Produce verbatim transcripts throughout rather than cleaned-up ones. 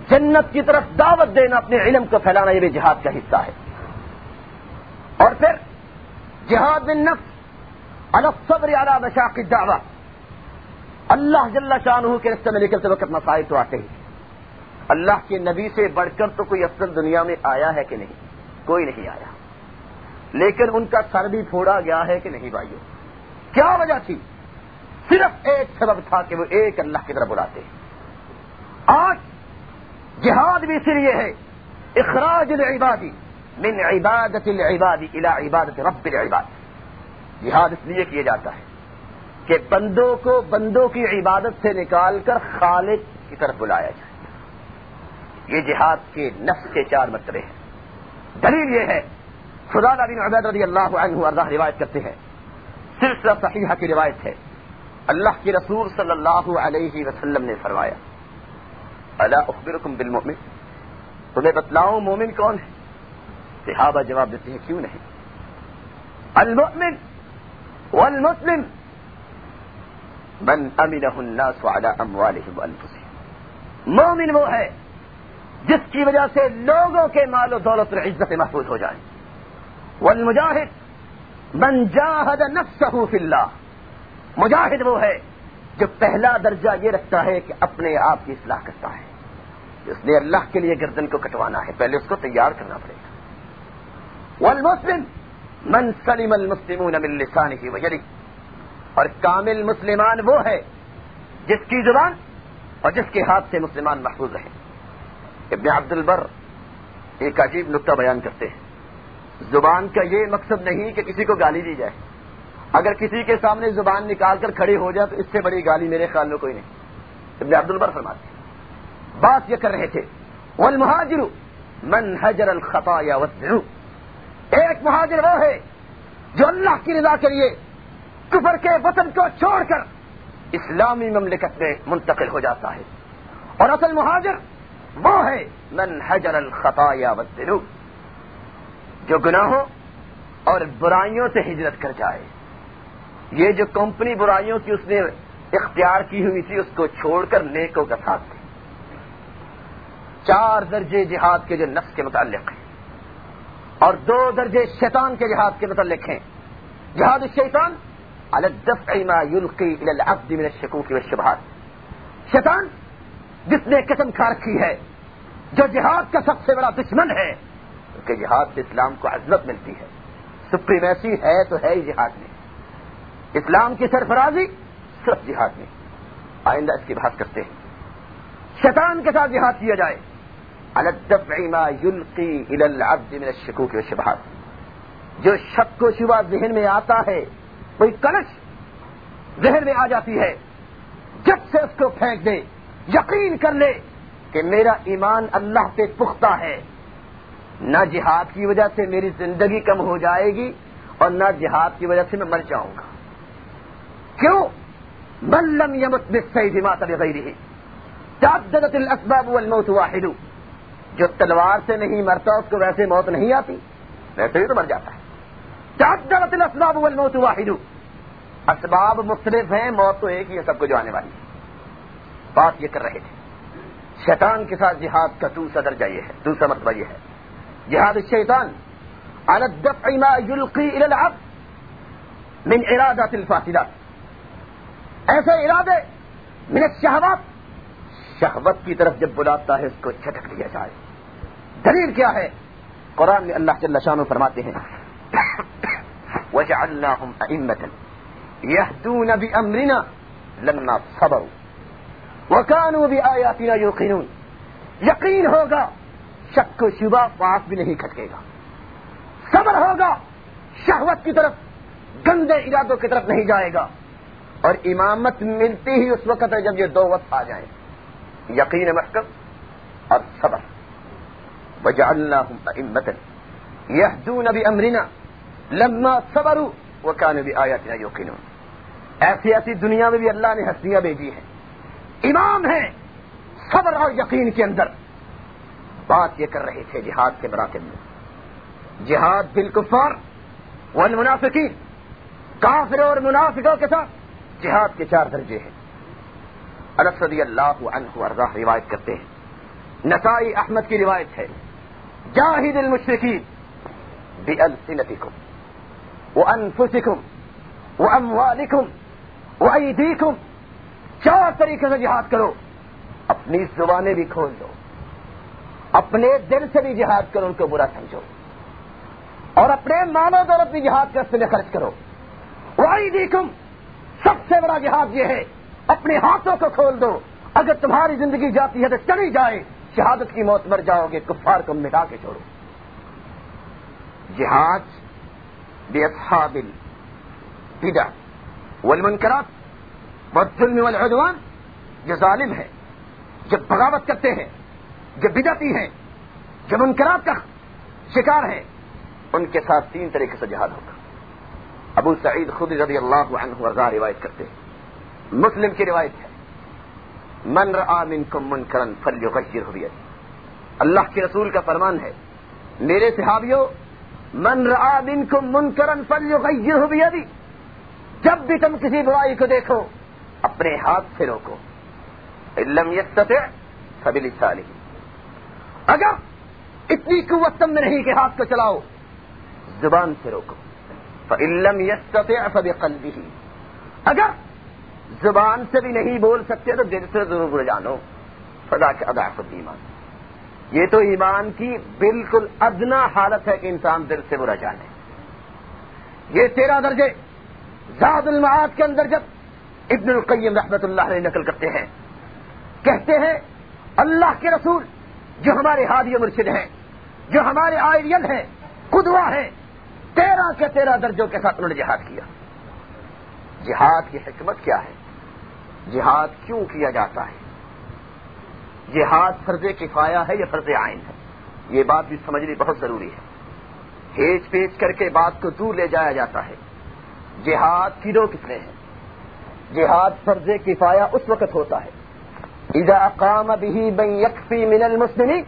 جنت کی طرف دعوت دینا، اپنے علم کو پھیلانا، یہ بھی جہاد کا حصہ ہے. اور پھر جہاد بالنفس علی الصبر علی مشاق الدعوہ. اللہ جل شانہ کے راستے میں نکلتے وقت مصائب تو آتے ہی. اللہ کے نبی سے بڑھ کر تو کوئی افضل دنیا میں آیا ہے کہ نہیں؟ کوئی نہیں آیا. لیکن ان کا سر بھی پھوڑا گیا ہے کہ نہیں بھائیو؟ کیا وجہ تھی؟ صرف ایک سبب تھا کہ وہ ایک اللہ کی طرف بلاتے. آج جہاد بھی اسی لیے ہے، اخراج العباد من عبادت العباد الى عبادت رب العباد. جہاد اس لیے کیا جاتا ہے کہ بندوں کو بندوں کی عبادت سے نکال کر خالق کی طرف بلایا جائے. یہ جہاد کے نفس کے چار مرتبے ہیں. دلیل یہ ہے، فضالہ بن عبید رضی اللہ عنہ ارضاہ روایت کرتے ہیں، سلسلہ صحیحہ کی روایت ہے، اللہ کے رسول صلی اللہ علیہ وسلم نے فرمایا، الا اخبرکم بالمؤمن، تمہیں بتلاؤں مومن کون ہے؟ صحابہ جواب دیتے ہیں کیوں نہیں؟ المؤمن والمسلم من امنہ الناس علی اموالہم وانفسہم. مومن وہ ہے جس کی وجہ سے لوگوں کے مال و دولت اور عزت محفوظ ہو جائیں. والمجاہد من جاہد نفسہ فی اللہ. مجاہد وہ ہے جو پہلا درجہ یہ رکھتا ہے کہ اپنے آپ کی اصلاح کرتا ہے. اس نے اللہ کے لیے گردن کو کٹوانا ہے، پہلے اس کو تیار کرنا پڑے گا. والمسلم من سلم المسلمون من لسانہ ویدہ. اور کامل مسلمان وہ ہے جس کی زبان اور جس کے ہاتھ سے مسلمان محفوظ رہے. ابن عبد البر ایک عجیب نکتہ بیان کرتے ہیں، زبان کا یہ مقصد نہیں کہ کسی کو گالی دی جائے. اگر کسی کے سامنے زبان نکال کر کھڑے ہو جائے تو اس سے بڑی گالی میرے خیال میں کوئی نہیں. ابن عبد البر فرماتے ہیں، بات یہ کر رہے تھے، والمہاجر من حجر الخطایا والذنوب. ایک مہاجر وہ ہے جو اللہ کی رضا کے لیے کفر کے وطن کو چھوڑ کر اسلامی مملکت میں منتقل ہو جاتا ہے. اور اصل مہاجر وہ ہے من حجر الخطایا والذنوب، جو گناہوں اور برائیوں سے ہجرت کر جائے. یہ جو کمپنی برائیوں کی اس نے اختیار کی ہوئی تھی اس کو چھوڑ کر نیکوں کا ساتھ دے. چار درجے جہاد کے جو نفس کے متعلق ہیں اور دو درجے شیطان کے جہاد کے متعلق ہیں. جہاد الشیطان علی الدفع ما یلقی الی العبد من الشکوک والشبہات. شیطان جس نے قسم کھا رکھی ہے جو جہاد کا سب سے بڑا دشمن ہے، کہ جہاد سے اسلام کو عظمت ملتی ہے، سپریمیسی ہے تو ہے ہی جہاد میں، اسلام کی سرفرازی صرف جہاد میں. آئندہ اس کی بحث کرتے ہیں. شیطان کے ساتھ جہاد کیا جائے علی الدفع ما یلقی الی العبد من الشکوک والشبہات. جو شک و شبہ ذہن میں آتا ہے، کوئی کلش ذہن میں آ جاتی ہے، جب سے اس کو پھینک دے، یقین کر لے کہ میرا ایمان اللہ پہ پختہ ہے، نہ جہاد کی وجہ سے میری زندگی کم ہو جائے گی اور نہ جہاد کی وجہ سے میں مر جاؤں گا. کیوں؟ من لم یمت بالسیف مات بغیرہ تعددت الاسباب والموت واحد. جو تلوار سے نہیں مرتا اس کو ویسے موت نہیں آتی، ویسے ہی تو مر جاتا ہے. تعددت الاسباب والموت واحد. اسباب مختلف ہیں، موت تو ایک ہی ہے، سب کو جو آنے والی ہے. بات یہ کر رہے تھے شیطان کے ساتھ جہاد کا دوسرا درجہ یہ ہے، دوسرا مرتبہ یہ ہے، جہاد الشیطان علی الدفع ما یلقی الی العبد من ارادات الفاسدات. ایسے ارادے من الشہوات، شہوت کی طرف جب بلاتا ہے اس کو جھٹک دیا جائے. دلیل کیا ہے؟ قرآن میں اللہ جل شانہ فرماتے ہیں، وجعلناہم ائمۃ یہدون بامرنا لما صبروا وَكَانُوا بِآيَاتِنَا يُوقِنُونَ. یقین ہوگا، شک و شبہ پاس بھی نہیں کھٹکے گا. صبر ہوگا، شہوت کی طرف، گندے ارادوں کی طرف نہیں جائے گا. اور امامت ملتی ہی اس وقت ہے جب یہ دو وقت آ جائیں، یقین محکم اور صبر. وَجَعَلْنَاهُمْ أَئِمَّةً يَهْدُونَ بِأَمْرِنَا لَمَّا صَبَرُوا وَكَانُوا بِآيَاتِنَا يُوقِنُونَ. ایسی ایسی دنیا میں بھی اللہ نے ہستیاں بھیجی ہیں، امام ہیں صبر اور یقین کے اندر. بات یہ کر رہے تھے جہاد کے مراتب میں. جہاد بالکفار والمنافقین، کافر اور منافقوں کے ساتھ جہاد کے چار درجے ہیں. انس رضی اللہ عنہ وارضاہ روایت کرتے ہیں، نسائی احمد کی روایت ہے، جاہد المشرکین بألسنتکم وانفسکم واموالکم وایدیکم، چار طریقے سے جہاد کرو، اپنی زبانیں بھی کھول دو، اپنے دل سے بھی جہاد کرو، ان کو برا سمجھو، اور اپنے مال و دولت بھی جہاد کے راستے میں خرچ کرو۔ وایدیکم، سب سے بڑا جہاد یہ ہے اپنے ہاتھوں کو کھول دو، اگر تمہاری زندگی جاتی ہے تو چلی جائے، شہادت کی موت مر جاؤ گے، کفار کو مٹا کے چھوڑو۔ جہاد باصحاب البدع والمنکرات والظلم والعدوان، جو ظالم ہے، جو بغاوت کرتے ہیں، جو بدعتی ہیں، جو منکرات کا شکار ہیں، ان کے ساتھ تین طریقے سے جہاد ہوگا۔ ابو سعید خدری رضی اللہ عنہ ورضا روایت کرتے ہیں، مسلم کی روایت ہے، من رآ منکم منکرا فلیغیرہ بیدہ، اللہ کے رسول کا فرمان ہے، میرے صحابیوں، من رآ منکم منکرا فلیغیرہ بیدہ، جب بھی تم کسی برائی کو دیکھو اپنے ہاتھ سے روکو، ان لم یستطع فبلسانہ، اگر اتنی قوت تم میں نہیں کہ ہاتھ کو چلاؤ، زبان سے روکو، فإن لم يستطع فبقلبه، اگر زبان سے بھی نہیں بول سکتے تو دل سے ضرور جانو، فذاک اضعف الایمان، یہ تو ایمان کی بالکل ادنا حالت ہے کہ انسان دل سے برا جانے۔ یہ تیرہ درجے زاد المعاد کے اندر جب ابن القیم رحمۃ اللہ علیہ نقل کرتے ہیں، کہتے ہیں اللہ کے رسول جو ہمارے ہادی و مرشد ہیں، جو ہمارے آئیڈیل ہیں، قدوہ ہیں، تیرہ کے تیرہ درجوں کے ساتھ انہوں نے جہاد کیا۔ جہاد کی حکمت کیا ہے؟ جہاد کیوں کیا جاتا ہے؟ جہاد فرض کفایہ ہے یا فرض عین ہے؟ یہ بات بھی سمجھنی بہت ضروری ہے، ہیچ پیچ کر کے بات کو دور لے جایا جاتا ہے۔ جہاد کی دو قسمیں ہیں۔ جہاد فرض کفایہ اس وقت ہوتا ہے اذا اقام به من يكفي من المسلمين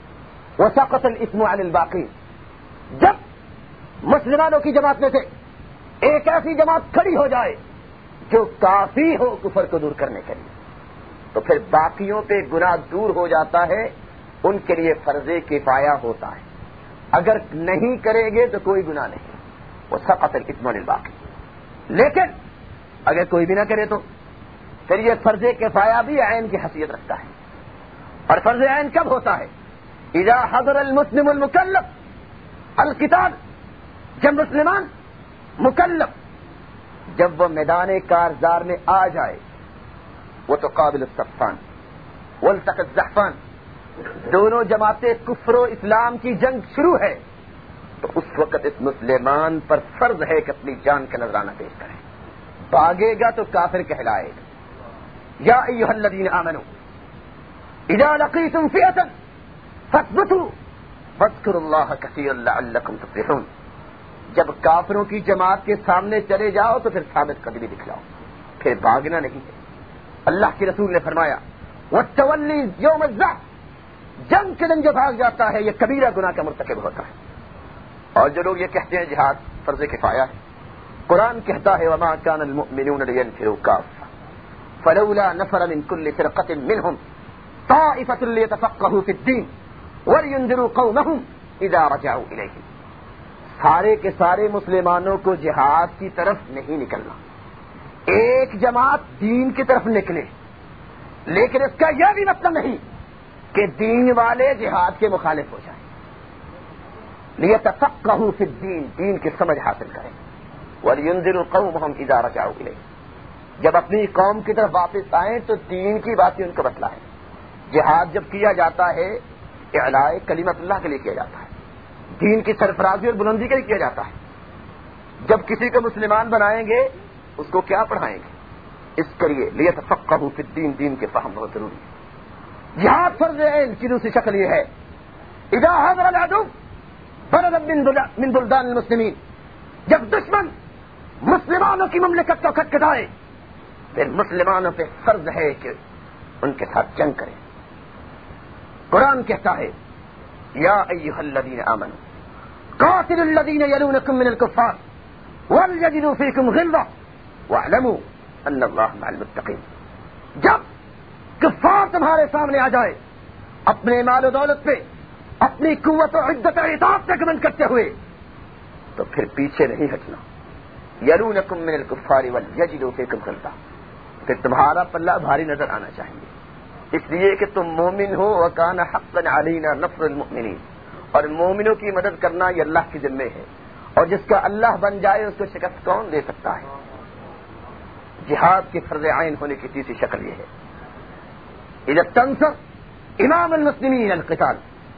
وسقط الاثم عن الباقين، جب مسلمانوں کی جماعت میں سے ایک ایسی جماعت کھڑی ہو جائے جو کافی ہو کفر کو دور کرنے کے لیے، تو پھر باقیوں پہ گناہ دور ہو جاتا ہے، ان کے لیے فرض کفایہ ہوتا ہے۔ اگر نہیں کریں گے تو کوئی گناہ نہیں، وہ سقط الاثم عن الباقی۔ لیکن اگر کوئی بھی نہ کرے تو پھر یہ فرض کفایہ بھی عین کی حیثیت رکھتا ہے۔ اور فرض عین کب ہوتا ہے؟ اذا حضر المسلم المکلف القتال، جب مسلمان مکلف جب وہ میدان کارزار میں آ جائے، وہ تو قابل الصفان والتقى الزحفان، دونوں جماعتیں کفر و اسلام کی جنگ شروع ہے، تو اس وقت اس مسلمان پر فرض ہے کہ اپنی جان کا نذرانہ پیش کرے، بھاگے گا تو کافر کہلائے گا۔ یا ایھا الذین آمنوا اذا لقیتم فئۃ فاثبتوا واذکروا اللہ کثیرا لعلکم تفلحون، جب کافروں کی جماعت کے سامنے چلے جاؤ تو پھر ثابت قدمی دکھلاؤ، پھر بھاگنا نہیں ہے۔ اللہ کے رسول نے فرمایا والتولی یوم الزحف، جنگ کے دن جو بھاگ جاتا ہے یہ کبیرہ گناہ کا مرتکب ہوتا ہے۔ اور جو لوگ یہ کہتے ہیں جہاد فرض کفایہ ہے، قرآن کہتا ہے وما كان المؤمنون لينفروا كافة فلولا نفر من كل فرقة منهم طائفة ليتفقهوا في الدين ولينذروا قومهم اذا رجعوا اليهم، سارے کے سارے مسلمانوں کو جہاد کی طرف نہیں نکلنا، ایک جماعت دین کی طرف نکلے، لیکن اس کا یہ بھی مطلب نہیں کہ دین والے جہاد کے مخالف ہو جائیں، لیتفقهوا في الدین، دین کی سمجھ حاصل کریں، وَلْيُنذِرُوا قَوْمَهُمْ إِذَا رَجَعُوا إِلَيْهِ، جب اپنی قوم کی طرف واپس آئیں تو دین کی باتیں ان کو بتلائیں۔ جہاد جب کیا جاتا ہے اعلاء کلمت اللہ کے لیے کیا جاتا ہے، دین کی سرفرازی اور بلندی کے لیے کیا جاتا ہے۔ جب کسی کو مسلمان بنائیں گے اس کو کیا پڑھائیں گے؟ اس کے لیے لیتفقهوا فی الدین، دین کے فہم بہت ضروری ہے۔ جہاد فرض عین کی دوسری شکل یہ ہے اذا حضر العدو بلدا من بلدان المسلمین، جب دشمن مسلمانوں کی مملکت کو کھٹکھٹائے پھر مسلمانوں پہ فرض ہے کہ ان کے ساتھ جنگ کریں۔ قرآن کہتا ہے یا ایھا الذین آمنوا قاتلوا الذین یلونکم من الکفار ولیجدوا فیکم غلظہ واعلموا ان اللہ مع المتقین، جب کفار تمہارے سامنے آ جائے اپنے مال و دولت پہ، اپنی قوت و عدت و اطاعت پہ گھمنڈ کرتے ہوئے، تو پھر پیچھے نہیں ہٹنا. یلونکم من الکفار ولیجدوا فیکم غلظہ، پھر تمہارا پلہ بھاری نظر آنا چاہیے، اس لیے کہ تم مومن ہو. وکان حقا علینا نصر المؤمنین، اور مومنوں کی مدد کرنا یہ اللہ کے ذمے ہے، اور جس کا اللہ بن جائے اس کو شکست کون دے سکتا ہے. جہاد کے فرض عین ہونے کی تیسری شکل یہ ہے. اذا تنصر امام المسلمین القتال،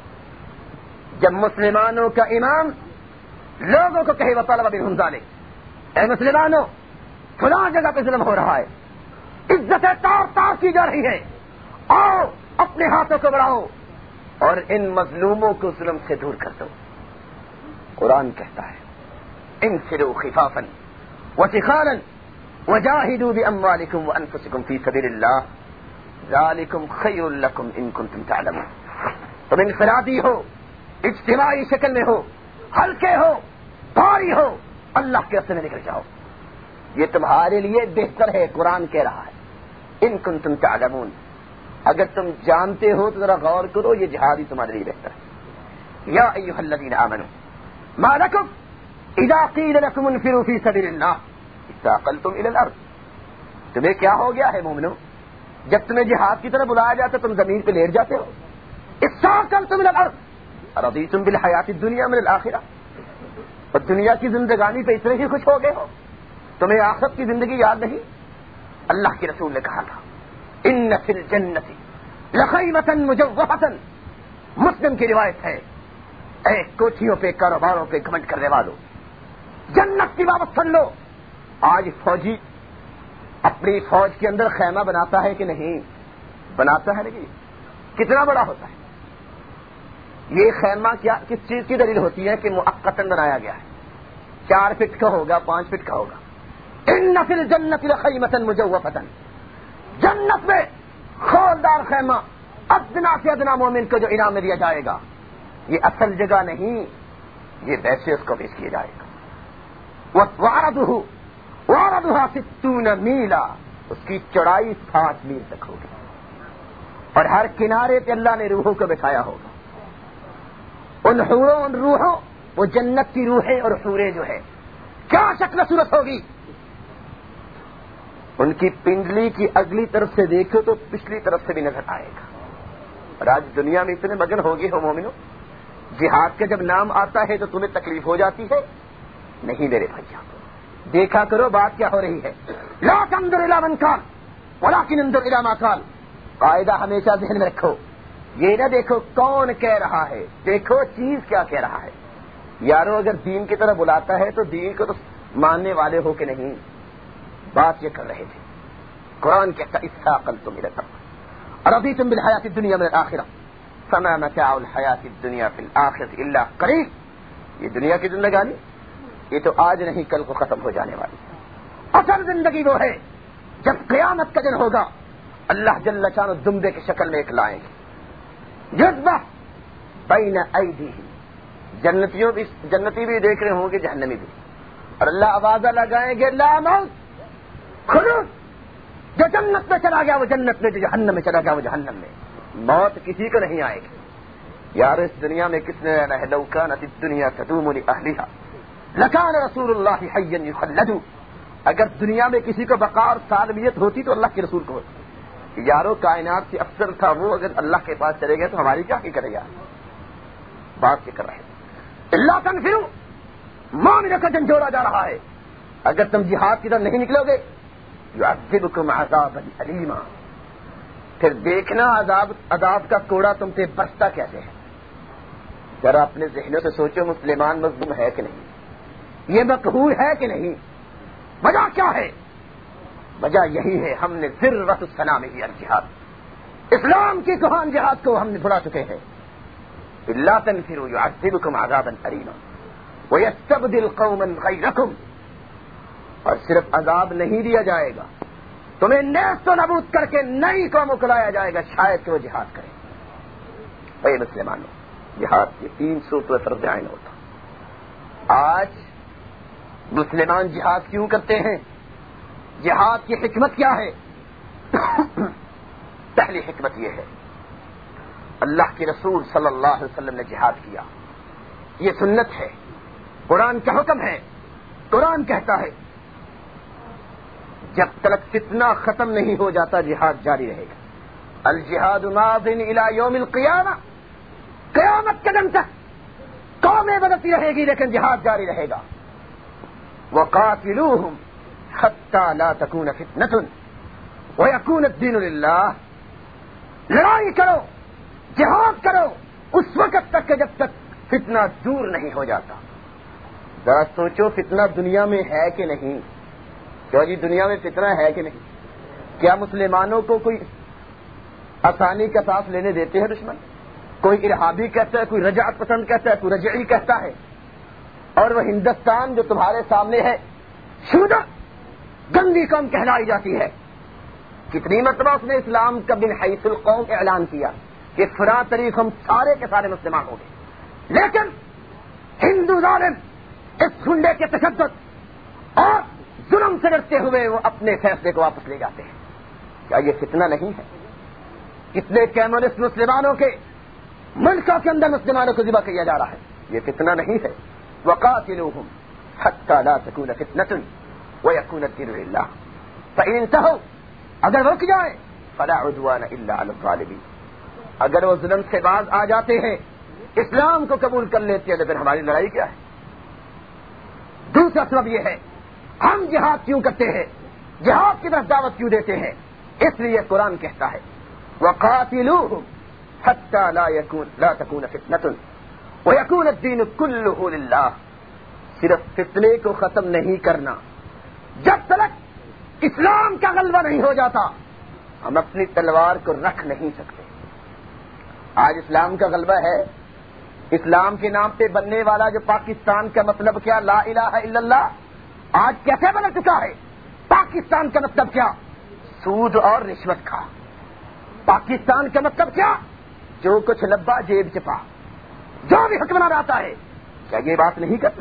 جب مسلمانوں کا امام لوگوں کو کہے وطلب منہم ذلک، اے مسلمانوں فلاں جگہ پہ ظلم ہو رہا ہے، عزتیں تار تار کی جا رہی ہے، آؤ اپنے ہاتھوں کو بڑھاؤ اور ان مظلوموں کو ظلم سے دور کر دو. قرآن کہتا ہے انفروا خفافا وثقالا وجاہدوا باموالکم وانفسکم فی سبیل اللہ ذالکم خیر لکم ان کنتم تعلمون. تم انفرادی ہو، اجتماعی شکل میں ہو، ہلکے ہو، بھاری ہو، اللہ کے راستے میں نکل جاؤ، یہ تمہارے لیے بہتر ہے. قرآن کہہ رہا ہے ان کنتم تعلمون، اگر تم جانتے ہو تو ذرا غور کرو، یہ جہاد ہی تمہارے لیے بہتر ہے. یا ایھا الذین آمنوا ما لکم اذا قیل لکم انفروا فی سبیل اللہ اثاقلتم الی الارض. تمہیں کیا ہو گیا ہے مومنو، جب تمہیں جہاد کی طرف بلایا جاتا تم زمین پہ لیٹ جاتے ہو. اثاقلتم الی الارض رضیتم بالحیات الدنیا من الآخرہ، اور دنیا کی زندگانی پہ اتنے ہی خوش ہو گئے ہو، تمہیں آخرت کی زندگی یاد نہیں. اللہ کے رسول نے کہا تھا ان فی الجنت لخیمۃ مجوفۃ، مسلم کی روایت ہے، اے کوٹھیوں پہ کاروباروں پہ گھمنڈ کرنے والوں، جنت کی بات سن لو. آج فوجی اپنی فوج کے اندر خیمہ بناتا ہے کہ نہیں؟ بناتا ہے نہیں؟ کتنا بڑا ہوتا ہے یہ خیمہ؟ کیا کس چیز کی دلیل ہوتی ہے کہ مؤقتاً بنایا گیا ہے؟ چار فٹ کا ہوگا، پانچ فٹ کا ہوگا. ان فی الجنت لخیمۃ مجوفۃ، جنت میں خولدار خیمہ ادنا سے ادنا مومن کو جو انعام میں دیا جائے گا، یہ اصل جگہ نہیں، یہ ویسے اس کو پیش کیا جائے گا. وعرضہ وعرضها ستون میلا، اس کی چوڑائی ساٹھ میل تک ہوگی، اور ہر کنارے پہ اللہ نے روحوں کو بٹھایا ہوگا. ان حوروں ان روحوں، وہ جنت کی روحیں اور حوریں جو ہے کیا شکل صورت ہوگی. ان کی پنڈلی کی اگلی طرف سے دیکھو تو پچھلی طرف سے بھی نظر آئے گا. اور آج دنیا میں اتنے مگن ہو گئے ہو مومنو، جہاد کا جب نام آتا ہے تو تمہیں تکلیف ہو جاتی ہے؟ نہیں میرے بھائیوں، دیکھا کرو بات کیا ہو رہی ہے. لا تنظر الی من قال ولکن انظر الی ما قال، قاعدہ ہمیشہ ذہن میں رکھو، یہ نہ دیکھو کون کہہ رہا ہے، دیکھو چیز کیا کہہ رہا ہے. یارو اگر دین کی طرف بلاتا ہے تو دین کو تو ماننے والے ہو کہ نہیں. بات یہ کر رہے تھے، قرآن کہتا اثاقلتم الی الارض رضیتم بالحیات الدنیا من الآخرہ فما متاع الحیات الدنیا فی الآخرۃ الا قلیل. یہ دنیا کی زندگانی یہ تو آج نہیں کل کو ختم ہو جانے والی. اصل زندگی وہ ہے جب قیامت کا دن ہوگا، اللہ جل شانہ دمبے کی شکل میں ایک لائیں گے، جذبہ بین ایدیہم، جنتیوں بھی جنتی بھی دیکھ رہے ہوں گے، جہنمی بھی، اور اللہ آوازہ لگائیں گے لا موت، خلود. جو جنت میں چلا گیا وہ جنت میں، جو جہنم میں چلا گیا وہ جہنم میں. موت کسی کو نہیں آئے گی. یار اس دنیا میں کس نے رہنا ہے؟ لو کانت الدنیا تدوم لأہلہا لکان رسول اللہ حیا یخلد. اگر دنیا میں کسی کو بقا اور سالمیت ہوتی تو اللہ کے رسول کو ہوتی. یارو کائنات سے افضل تھا وہ، اگر اللہ کے پاس چلے گئے تو ہماری کیا کرے گا؟ بات یہ کر رہے ہیں اللہ تنفروا، مومنوں کا جھنجھوڑا جا رہا ہے. اگر تم جہاد کی طرف نہیں نکلو گے یعذبکم عذابا علیما، پھر دیکھنا عذاب عذاب کا کوڑا تم سے برستا کیسے ہے. ذرا اپنے ذہنوں سے سوچو، مسلمان مظلوم ہے کہ نہیں؟ یہ مقہور ہے کہ نہیں؟ وجہ کیا ہے؟ وجہ یہی ہے ہم نے ذروۃ الصنام ہی الجہاد، اسلام کی کوہان جہاد کو ہم نے بھلا چکے ہیں. الا تنفروا يعذبكم عذابا الیما ويستبدل قوما غیرکم. اور صرف عذاب نہیں دیا جائے گا، تمہیں نیست و نابود کر کے نئی قوموں کو لایا جائے گا، شاید کہ وہ جہاد کریں. اے مسلمانوں، جہاد کے تین صورتوں پر فرض عین ہوتا. آج مسلمان جہاد کیوں کرتے ہیں؟ جہاد کی حکمت کیا ہے؟ پہلی حکمت یہ ہے اللہ کے رسول صلی اللہ علیہ وسلم نے جہاد کیا. یہ سنت ہے, قرآن کا حکم ہے. قرآن کہتا ہے جب تک فتنہ ختم نہیں ہو جاتا جہاد جاری رہے گا. الجہاد ماض الی یوم القیامہ, قیامت کے دن تک قومیں بدلتی رہے گی لیکن جہاد جاری رہے گا. وقاتلوہم حتی لا تکون فتنۃ ویکون الدین للہ. لڑائی کرو, جہاد کرو اس وقت تک کہ جب تک فتنہ دور نہیں ہو جاتا. ذرا سوچو فتنہ دنیا میں ہے کہ نہیں؟ کیوں جی دنیا میں فتنہ ہے کہ نہیں؟ کیا مسلمانوں کو کوئی آسانی کا سانس لینے دیتے ہیں دشمن؟ کوئی ارہابی کہتا ہے, کوئی رجعت پسند کہتا ہے, کوئی رجعی کہتا ہے. اور وہ ہندوستان جو تمہارے سامنے ہے شودہ گندی قوم کہلائی جاتی ہے. کتنی مرتبہ اس نے اسلام کا بن حیث القوم اعلان کیا کہ فلاں تاریخ ہم سارے کے سارے مسلمان ہوں گے, لیکن ہندو ظالم اس گنڈے کے تشدد اور ظلم سے ڈرتے ہوئے وہ اپنے فیصلے کو واپس لے جاتے ہیں. کیا یہ فتنہ نہیں ہے؟ کتنے کمیونسٹ مسلمانوں کے ملکوں کے اندر مسلمانوں کو ذبح کیا جا رہا ہے. یہ فتنہ نہیں ہے. وقاتلوہم حتی لا تکون فتنۃ ویکون الدین للہ. فإن انتہوا, اگر رک جائیں, فلا عدوان الا علی الظالمین. اگر وہ ظلم سے باز آ جاتے ہیں, اسلام کو قبول کر لیتے ہیں, تو پھر ہماری لڑائی کیا ہے؟ دوسرا سبب یہ ہے ہم جہاد کیوں کرتے ہیں, جہاد کی طرف دعوت کیوں دیتے ہیں؟ اس لیے قرآن کہتا ہے وقاتلوہم حتی لا یکون لا تکون فتنۃ ویکون الدین کلہ للہ. صرف فتنے کو ختم نہیں کرنا, جب تک اسلام کا غلبہ نہیں ہو جاتا ہم اپنی تلوار کو رکھ نہیں سکتے. آج اسلام کا غلبہ ہے. اسلام کے نام پہ بننے والا جو پاکستان کا مطلب کیا, لا الہ الا اللہ, آج کیسے بدل چکا ہے؟ پاکستان کا مطلب کیا؟ سود اور رشوت کا. پاکستان کا مطلب کیا؟ جو کچھ لبا جیب چپا, جو بھی حکمران آتا ہے. کیا یہ بات نہیں کرتا؟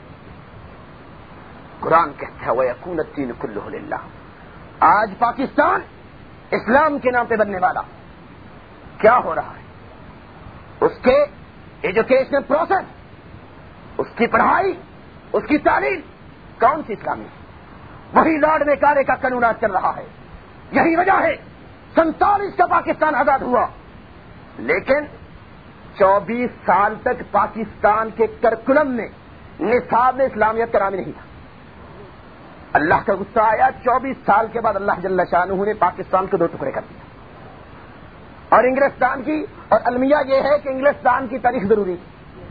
قرآن کہتا ہے وَيَكُونَ الدِّينُ كُلُّهُ لِلَّهِ. آج پاکستان اسلام کے نام پہ بننے والا کیا ہو رہا ہے؟ اس کے ایجوکیشنل پروسیس, اس کی پڑھائی, اس کی تعلیم کون سی اسلامی ہے؟ وہی لاڈ میں کارے کا قانون آج چل رہا ہے. یہی وجہ ہے سینتالیس کا پاکستان آزاد ہوا, لیکن چوبیس سال تک پاکستان کے کرکلم میں نصاب میں اسلامیت کا نام نہیں تھا. اللہ کا غصہ آیا, چوبیس سال کے بعد اللہ جل شانہ نے پاکستان کو دو ٹکڑے کر دیا. اور انگلستان کی اور المیہ یہ ہے کہ انگلستان کی تاریخ ضروری تھی.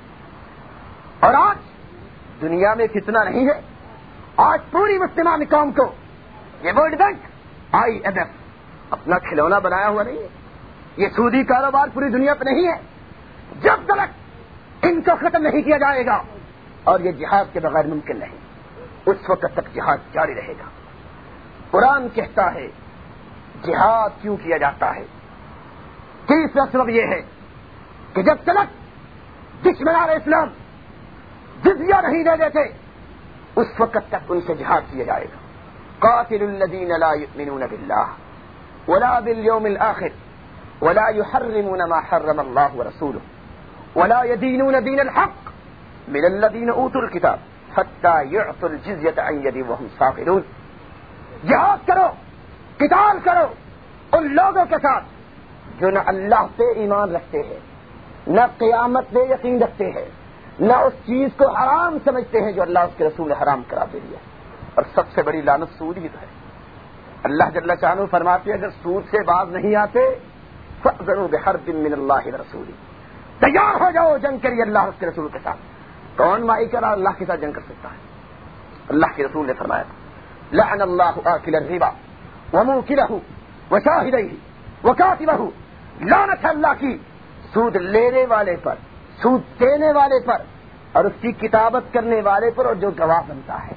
اور آج دنیا میں فتنہ نہیں ہے. آج پوری مسلمان قوم کو یہ world bank, I M F اپنا کھلونا بنایا ہوا نہیں ہے. یہ سودی کاروبار پوری دنیا پہ نہیں ہے. جب تک ان کو ختم نہیں کیا جائے گا اور یہ جہاد کے بغیر ممکن نہیں, اس وقت تک جہاد جاری رہے گا. قرآن کہتا ہے جہاد کیوں کیا جاتا ہے. تیسرا سبب یہ ہے کہ جب تک دشمنان اسلام جزیہ نہیں دے دیتے اس وقت تک ان سے جہاد کیا جائے گا. قاتل الذین لا یؤمنون باللہ ولا بالیوم الآخر ولا يحرمون ما حرم اللہ ورسولہ ولا يدینون دین الحق من الذین اوتوا الکتاب حتی یعطوا الجزیۃ عن ید وهم صاغرون. جہاد کرو, قتال کرو ان لوگوں کے ساتھ جو نہ اللہ پہ ایمان رکھتے ہیں, نہ قیامت پہ یقین رکھتے ہیں, نہ اس چیز کو حرام سمجھتے ہیں جو اللہ اس کے رسول نے حرام کرا دے دیا. اور سب سے بڑی لعنت سود ہی ہے. اللہ جل شانہ فرماتے ہیں اگر سود سے باز نہیں آتے فأذنوا بحرب من اللہ ورسولہ, تیار ہو جاؤ جنگ کریے اللہ اس کے رسول کے ساتھ. کون مائی کرا اللہ کے ساتھ جنگ کر سکتا ہے؟ اللہ کے رسول نے فرمایا لعن اللہ آکل الربا وموکلہ وشاہدیہ وکاتبہ. لعنت اللہ کی سود لینے والے پر, سود دینے والے پر, اور اس کی کتابت کرنے والے پر, اور جو گواہ بنتا ہے.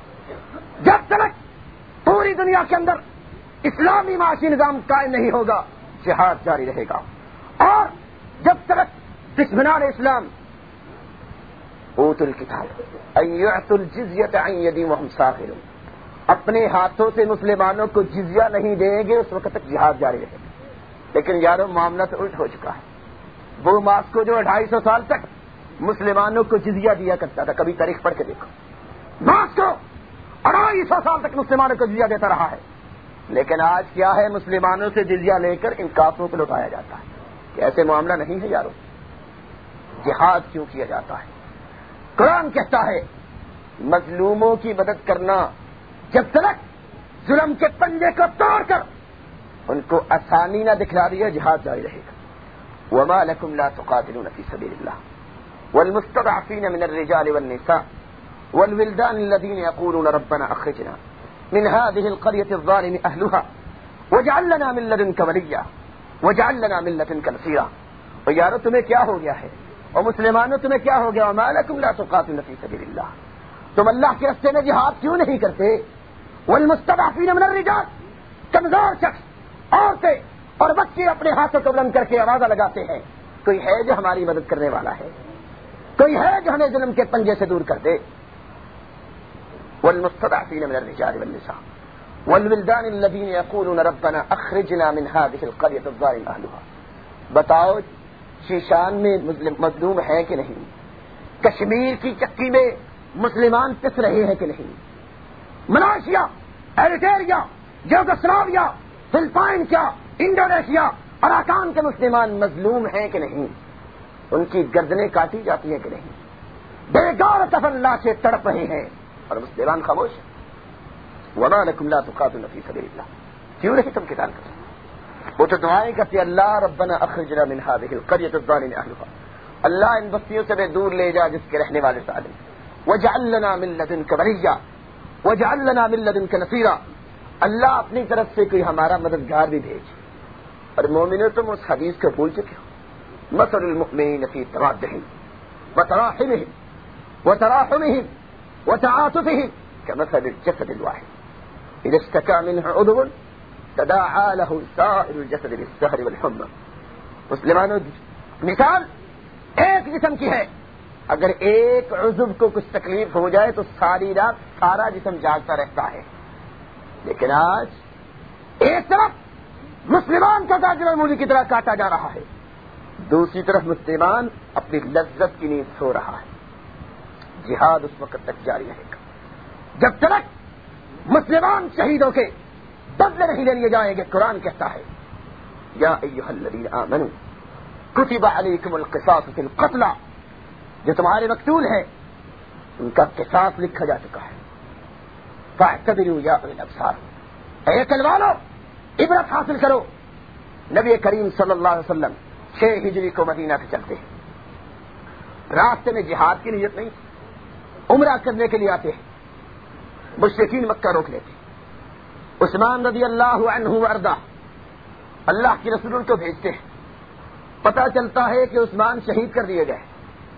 جب تک پوری دنیا کے اندر اسلامی معاشی نظام قائم نہیں ہوگا جہاد جاری رہے گا. اور جب تک دشمنان اسلام اوتوا الکتاب ان یعطوا الجزیۃ عن ید وهم صاغرون اپنے ہاتھوں سے مسلمانوں کو جزیہ نہیں دیں گے اس وقت تک جہاد جاری رہے گا. لیکن یارو معاملہ تو الٹ ہو چکا ہے. وہ ماسکو جو ڈھائی سو سال تک مسلمانوں کو جزیہ دیا کرتا تھا, کبھی تاریخ پڑھ کے دیکھو, ماسکو اڑائی سو سال تک مسلمانوں کو جزیہ دیتا رہا ہے, لیکن آج کیا ہے, مسلمانوں سے جزیہ لے کر ان کافروں کو لوٹایا جاتا ہے. کہ ایسے معاملہ نہیں ہے یارو. جہاد کیوں کیا جاتا ہے؟ قرآن کہتا ہے مظلوموں کی مدد کرنا, جب تک ظلم کے پنجے کو توڑ کر ان کو آسانی نہ دکھلا دیا, جہاد جاری رہے گا. وما لكم لا تقاتلون في سبيل الله والمستضعفين من الرجال والنساء والولدان الذين يقولون ربنا أخرجنا من هذه القرية الظالم أهلها واجعل لنا من لدنك وليا واجعل لنا من لدنك نصيرا. اور یارو تمہیں کیا ہو گیا ہے, اور مسلمانوں تمہیں کیا ہو گیا؟ وما لكم لا تقاتلون في سبيل الله, تم اللہ کے راستے میں جہاد کیوں نہیں کرتے؟ والمستضعفين من الرجال, کمزور شخص, عورتیں اور بچے اپنے ہاتھوں کو بلند کر کے آوازہ لگاتے ہیں, کوئی ہے جو ہماری مدد کرنے والا ہے, کوئی ہے جو ہمیں ظلم کے پنجے سے دور کر دے. والمستضعفين من الرجال والنساء والولدان الذين يقولون ربنا اخرجنا من هذه القرية الظالم اهلها. بتاؤ شیشان میں مظلوم ہے کہ نہیں؟ کشمیر کی چکی میں مسلمان پس رہے ہیں کہ نہیں؟ ملائیشیا, ایریٹریا, یوگوسلاویا, فلپائن کیا, انڈونیشیا, اراکان کے مسلمان مظلوم ہیں کہ نہیں؟ ان کی گردنیں کاٹی جاتی ہیں کہ نہیں؟ بےگار تفلا سے تڑپ رہے ہیں اور مسلمان خاموش ہیں. وما لكم لا تقاتلون في سبيل الله, کیوں نہیں تم قتال کرتے؟ وہ تو دعائیں کرتے, اللہ ربنا اخرجنا من هذه القرية الظالم اهلها, اللہ ان بستیوں سے دور لے جا جس کے رہنے والے ظالم. واجعل لنا من لدنك وليا واجعل لنا من لدنك نصيرا, اللہ اپنی طرف سے کوئی ہمارا مددگار بھی بھیج. اور مومنوں تم اس حدیث کو بھول چکے ہو, مثل المؤمنین فی توادہم وتراحمہم وتراحمہم وتعاطفہم كمثل الجسد الواحد اذا اشتكى منه عضو تداعى له سائر الجسد بالسهر والحمى. مسلمانوں مثال ایک جسم کی ہے, اگر ایک عضو کو کچھ تکلیف ہو جائے تو ساری رات سارا جسم جاگتا رہتا ہے. لیکن آج ایک طرف مسلمان کا گاجر مولی کی طرح کاٹا جا رہا ہے, دوسری طرف مسلمان اپنی لذت کی نیند سو رہا ہے. جہاد اس وقت تک جاری رہے گا جب تک مسلمان شہیدوں کے بدلے نہیں لے لیے جائیں گے. قرآن کہتا ہے یا ایھا الذین آمنوا کتب علیکم القصاص فی القتلى, جو تمہارے مقتول ہیں ان کا قصاص لکھا جا چکا ہے. فاعتبروا یا اولی الابصار, اے عقل والو عبرت حاصل کرو. نبی کریم صلی اللہ علیہ وسلم چھ ہجری کو مدینہ سے چلتے ہیں, راستے میں جہاد کی نیت نہیں, عمرہ کرنے کے لیے آتے ہیں. مشرکین مکہ روک لیتے. عثمان رضی اللہ عنہ وارضہ اللہ کے رسول کو بھیجتے ہیں. پتہ چلتا ہے کہ عثمان شہید کر دیے گئے.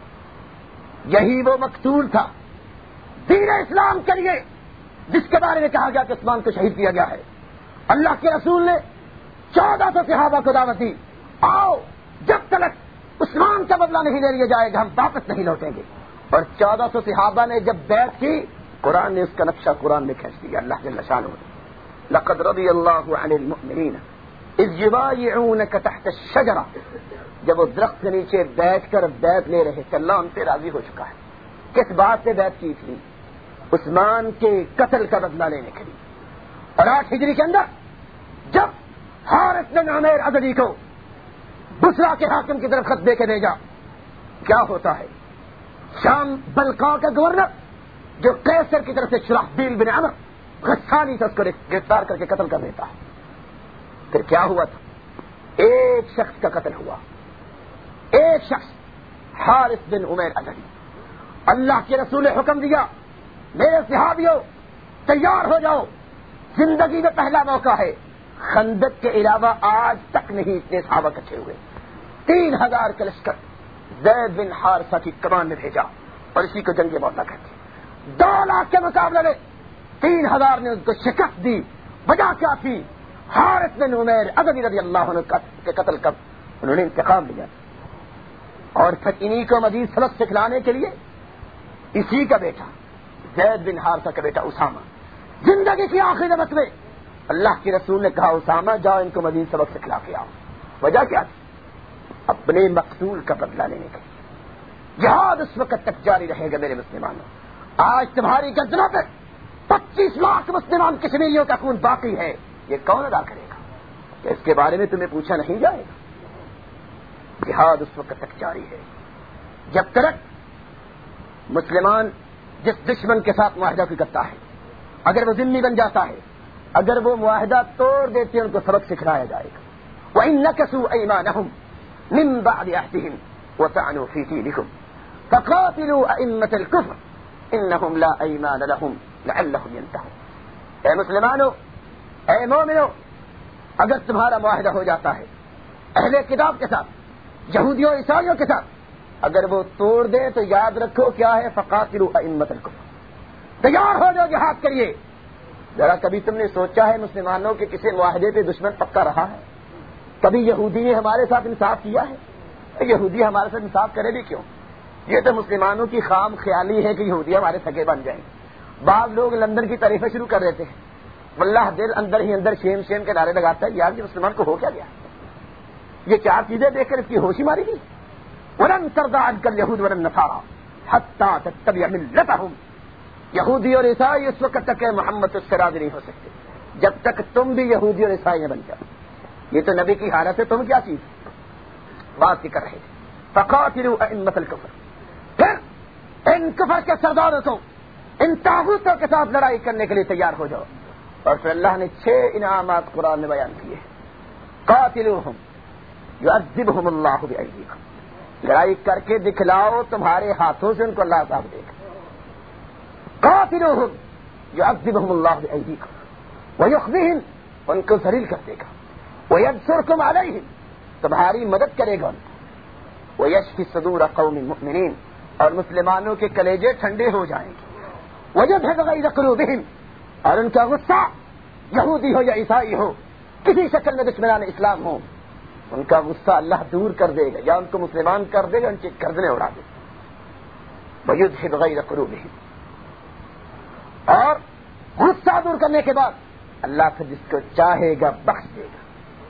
یہی وہ مقتول تھا دین اسلام کے لیے جس کے بارے میں کہا گیا کہ عثمان کو شہید کیا گیا ہے. اللہ کے رسول نے چودہ سو صحابہ کو دعوت دی, آؤ جب تک عثمان کا بدلہ نہیں لے لیا جائے گا ہم واپس نہیں لوٹیں گے. اور چودہ سو صحابہ نے جب بیعت کی, قرآن نے اس کا نقشہ قرآن میں کھینچ دیا. اللہ جل شانہ لقد رضی اللہ عن المؤمنین اذ یبایعونک تحت الشجرہ, جب وہ درخت کے نیچے بیٹھ کر بیعت لے رہے تھے اللہ ان سے راضی ہو چکا ہے. کس بات سے بیعت کی تھی؟ عثمان کے قتل کا بدلہ لینے کے لیے. اور آٹھ ہجری کے اندر جب حارث بن عمیر ازدی کو بصرہ کے حاکم کی طرف خط دے کے بھیجا, کیا ہوتا ہے؟ شام بلقاء کا گورنر جو قیصر کی طرف سے شرحبیل بن عمرو غسانی سے اس کو گرفتار کر کے قتل کر دیتا ہے. پھر کیا ہوا تھا؟ ایک شخص کا قتل ہوا, ایک شخص حارث بن عمیر ازدی. اللہ کے رسول نے حکم دیا میرے صحابیوں تیار ہو جاؤ, زندگی میں پہلا موقع ہے. خندق کے علاوہ آج تک نہیں اتنے صحابہ اکٹھے ہوئے. تین ہزار کا لشکر زید بن حارثہ کی کمان میں بھیجا اور اسی کو جنگ موتا کہتے ہیں. دو لاکھ کے مقابلے میں تین ہزار نے ان کو شکست دی. وجہ کیا تھی؟ حارث بن عمیر ازدی رضی اللہ عنہ کے قتل کا انہوں نے انتقام لیا. اور پھر انہی کو مزید سبق سکھلانے کے لیے اسی کا بیٹا زید بن حارثہ کا بیٹا اسامہ, زندگی کی آخری نوبت میں اللہ کے رسول نے کہا اسامہ جاؤ ان کو مزید سبق سکھلا کے آؤ. وجہ کیا تھی؟ اپنے مقتول کا بدلہ لینے کے لیے۔ جہاد اس وقت تک جاری رہے گا میرے مسلمانوں۔ آج تمہاری گردنوں پہ پچیس لاکھ مسلمان کشمیریوں کا خون باقی ہے، یہ کون ادا کرے گا؟ کہ اس کے بارے میں تمہیں پوچھا نہیں جائے گا؟ جہاد اس وقت تک جاری ہے جب تک مسلمان جس دشمن کے ساتھ معاہدہ کی کرتا ہے، اگر وہ ذمہ بن جاتا ہے، اگر وہ معاہدہ توڑ دیتے ہیں، ان کو سبق سکھلایا جائے گا۔ وَإِن نَكَثُوا أَيْمَانَهُمْ مِن بَعْدِ عَهْدِهِمْ وَطَعَنُوا فِي دِينِكُمْ فَقَاتِلُوا أَئِمَّةَ الْكُفْرِ إِنَّهُمْ لَا أَيْمَانَ لَهُمْ لَعَلَّهُمْ يَنْتَهُونَ۔ اے مسلمانوں، اے مومنوں، اگر تمہارا معاہدہ ہو جاتا ہے اہل کتاب کے ساتھ، یہودیوں عیسائیوں کے ساتھ، اگر وہ توڑ دے تو یاد رکھو کیا ہے، فَقَاتِلُوا أَئِمَّةَ الْكُفْرِ، تیار ہو جاؤ جہاد کے لیے۔ ذرا کبھی تم نے سوچا ہے مسلمانوں کے کسی معاہدے پہ دشمن پکا رہا ہے؟ کبھی یہودی نے ہمارے ساتھ انصاف کیا ہے؟ یہودی ہمارے ساتھ انصاف کرے بھی کیوں؟ یہ تو مسلمانوں کی خام خیالی ہے کہ یہودی ہمارے سگے بن جائیں۔ بعض لوگ لندن کی تعریفیں شروع کر دیتے ہیں، واللہ دل اندر ہی اندر شیم شیم کے نعرے لگاتا ہے، یار یہ مسلمان کو ہو کیا گیا؟ یہ چار چیزیں دیکھ کر اس کی ہوش ہی ماری گئی۔ وَلَن تَرْضَىٰ عَنكَ الْيَهُودُ وَلَا النَّصَارَىٰ حَتَّىٰ تَتَّبِعَ مِلَّتَهُمْ۔ یہودی اور عیسائی اس وقت تک محمد سے راضی نہیں ہو سکتے جب تک تم بھی یہودی اور عیسائی بن جاؤ۔ یہ تو نبی کی حالت ہے، تم کیا چیز بات کر رہے تھے؟ فَقَاتِلُوا أَئِمَّةَ الْكُفْرِ، پھر ان کفر کے سرداروں کو، ان طاغوتوں کے ساتھ لڑائی کرنے کے لیے تیار ہو جاؤ۔ اور پھر اللہ نے چھ انعامات قرآن میں بیان کیے ہیں۔ قاتلوہم یعذبہم اللہ بأیدیکم، لڑائی کر کے دکھلاؤ تمہارے ہاتھوں سے ان کو اللہ عذاب دے گا۔ قاتلوہم یعذبہم اللہ بأیدیکم ویخزیہم، ان کو ذلیل کر دے گا۔ وینصرکم علیہم، تمہاری مدد کرے گا ان کو۔ ویشفی صدور قوم مؤمنین، اور مسلمانوں کے کلیجے ٹھنڈے ہو جائیں گے۔ ویذھب غیظ قلوبہم، اور ان کا غصہ، یہودی ہو یا عیسائی ہو، کسی شکل میں دشمنان اسلام ہو، ان کا غصہ اللہ دور کر دے گا، یا ان کو مسلمان کر دے گا، ان کی گردنیں اڑا دے گا۔ ویذھب غیظ قلوبہم، اور غصہ دور کرنے کے بعد اللہ پھر جس کو چاہے گا بخش دے گا۔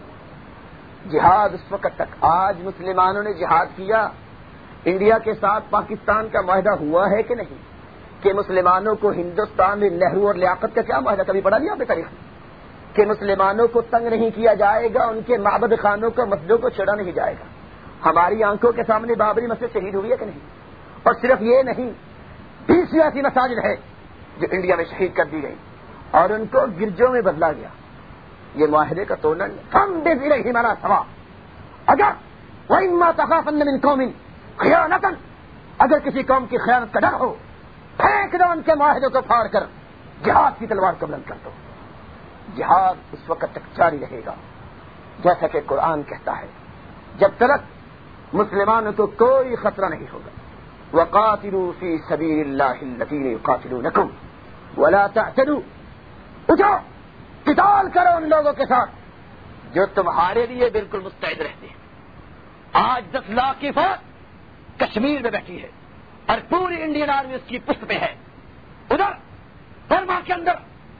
جہاد اس وقت تک، آج مسلمانوں نے جہاد کیا، انڈیا کے ساتھ پاکستان کا معاہدہ ہوا ہے کہ نہیں؟ کہ مسلمانوں کو ہندوستان میں نہرو اور لیاقت کا کیا معاہدہ، کبھی پڑھا نہیں آپ نے تاریخ میں؟ کہ مسلمانوں کو تنگ نہیں کیا جائے گا، ان کے معبد خانوں کو، مسجدوں کو چھیڑا نہیں جائے گا۔ ہماری آنکھوں کے سامنے بابری مسجد شہید ہوئی ہے کہ نہیں؟ اور صرف یہ نہیں، بیس ایسی مساجد ہے جو انڈیا میں شہید کر دی گئی اور ان کو گرجوں میں بدلا گیا۔ یہ معاہدے کا توڑنا نہیں۔ فَانبِذْ إِلَيْهِ مَا لَا سَوَاء، اگر وَإِمَّا تَخَافَنَّ مِن قَوْمٍ خِيَانَةً، اگر کسی قوم کی خیانت کا ڈر ہو، پھینک دو ان کے معاہدوں کو پھاڑ کر، جہاد کی تلوار کو بلند کر دو۔ جہاد اس وقت تک جاری رہے گا جیسا کہ قرآن کہتا ہے، جب تک مسلمانوں کو کوئی خطرہ نہیں ہوگا۔ وَقَاتِلُوا فِي سَبِيلِ اللَّهِ الَّذِينَ يُقَاتِلُونَكُمْ وَلَا تَعْتَدُوا، اٹھو قتال کرو ان لوگوں کے ساتھ جو تمہارے لیے بالکل مستعد رہتے ہیں۔ آج دس لاکھ کی فوج کشمیر میں بیٹھی ہے اور پوری انڈین آرمی اس کی پشت پہ ہے۔ ادھر برما کے اندر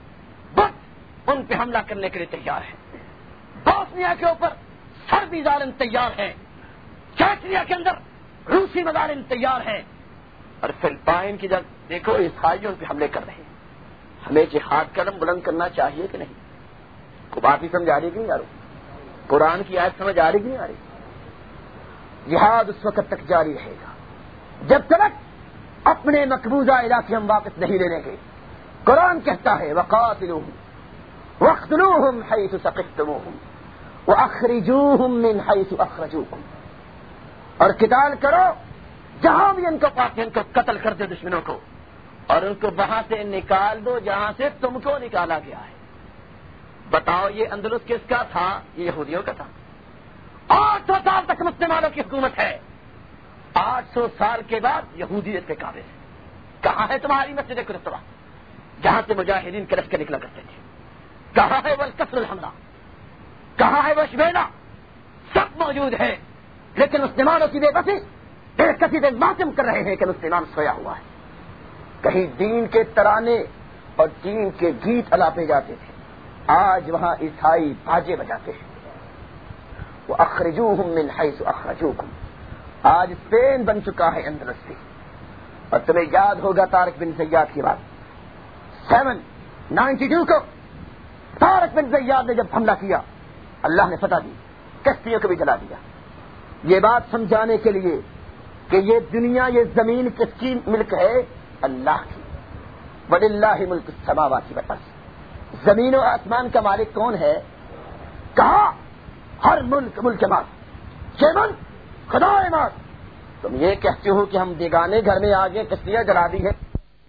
بت ان پہ حملہ کرنے کے لیے تیار ہے، بوسنیا کے اوپر سربی ظالم تیار ہے، چیچنیا کے اندر روسی مظالم تیار ہے، اور فلپائن کی جب دیکھو عیسائیوں پہ حملے کر رہے ہیں۔ ہمیں جہاد کا علم بلند کرنا چاہیے کہ نہیں؟ کو بات ہی سمجھ آ رہی کہ نہیں آ رہی؟ قرآن کی آیت سمجھ آ رہی کہ نہیں آ رہی؟ جہاد اس وقت تک جاری رہے گا جب تک اپنے مقبوضہ علاقے ہم واپس نہیں لینے گے۔ قرآن کہتا ہے وَقَاتِلُوهُمْ وَاقْتُلُوهُمْ حَيْثُ ثَقِفْتُمُوهُمْ وَأَخْرِجُوهُمْ مِنْ حَيْثُ أَخْرَجُوكُمْ، اور قتال کرو جہاں بھی ان کو پاتے ان کو قتل کر دو دشمنوں کو، اور ان کو وہاں سے نکال دو جہاں سے تم کو نکالا گیا ہے۔ بتاؤ یہ اندلس کس کا تھا؟ یہ یہودیوں کا تھا۔ آٹھ سو سال تک مسلمانوں کی حکومت ہے، آٹھ سو سال کے بعد یہودیت کے قابض ہے۔ کہاں ہے تمہاری مسجد قدس جہاں سے مجاہدین کے لشکر نکلا کرتے تھے؟ کہاں ہے وہ القصر الحمرا؟ کہاں ہے وہ شبینا؟ سب موجود ہے، لیکن مسلمانوں کی بے بسی بے کسی ماتم کر رہے ہیں کہ مسلمان سویا ہوا ہے۔ کہیں دین کے ترانے اور دین کے گیت الاپے جاتے تھے، آج وہاں عیسائی باجے بجاتے ہیں۔ وَأَخْرِجُوهُم مِّنْ حَيْثُ أَخْرَجُوكُمْ. آج اسپین بن چکا ہے اندلس سے. اور تمہیں یاد ہوگا طارق بن زیاد کی بات. سیون نائنٹی ٹو کو طارق بن زیاد نے جب حملہ کیا اللہ نے فتح دی, کشتیوں کو بھی جلا دیا. یہ بات سمجھانے کے لیے کہ یہ دنیا, یہ زمین کس کی ملک ہے؟ اللہ کی. وَلِلَّهِ مُلْكُ السَّمَاوَاتِ وَالْأَرْضِ. زمین و آسمان کا مالک کون ہے؟ کہا ہر ملک ملک مات, یہ ملک خدا مات. تم یہ کہتے ہو کہ ہم بیگانے گھر میں آگے کشتیاں جلا دی ہیں.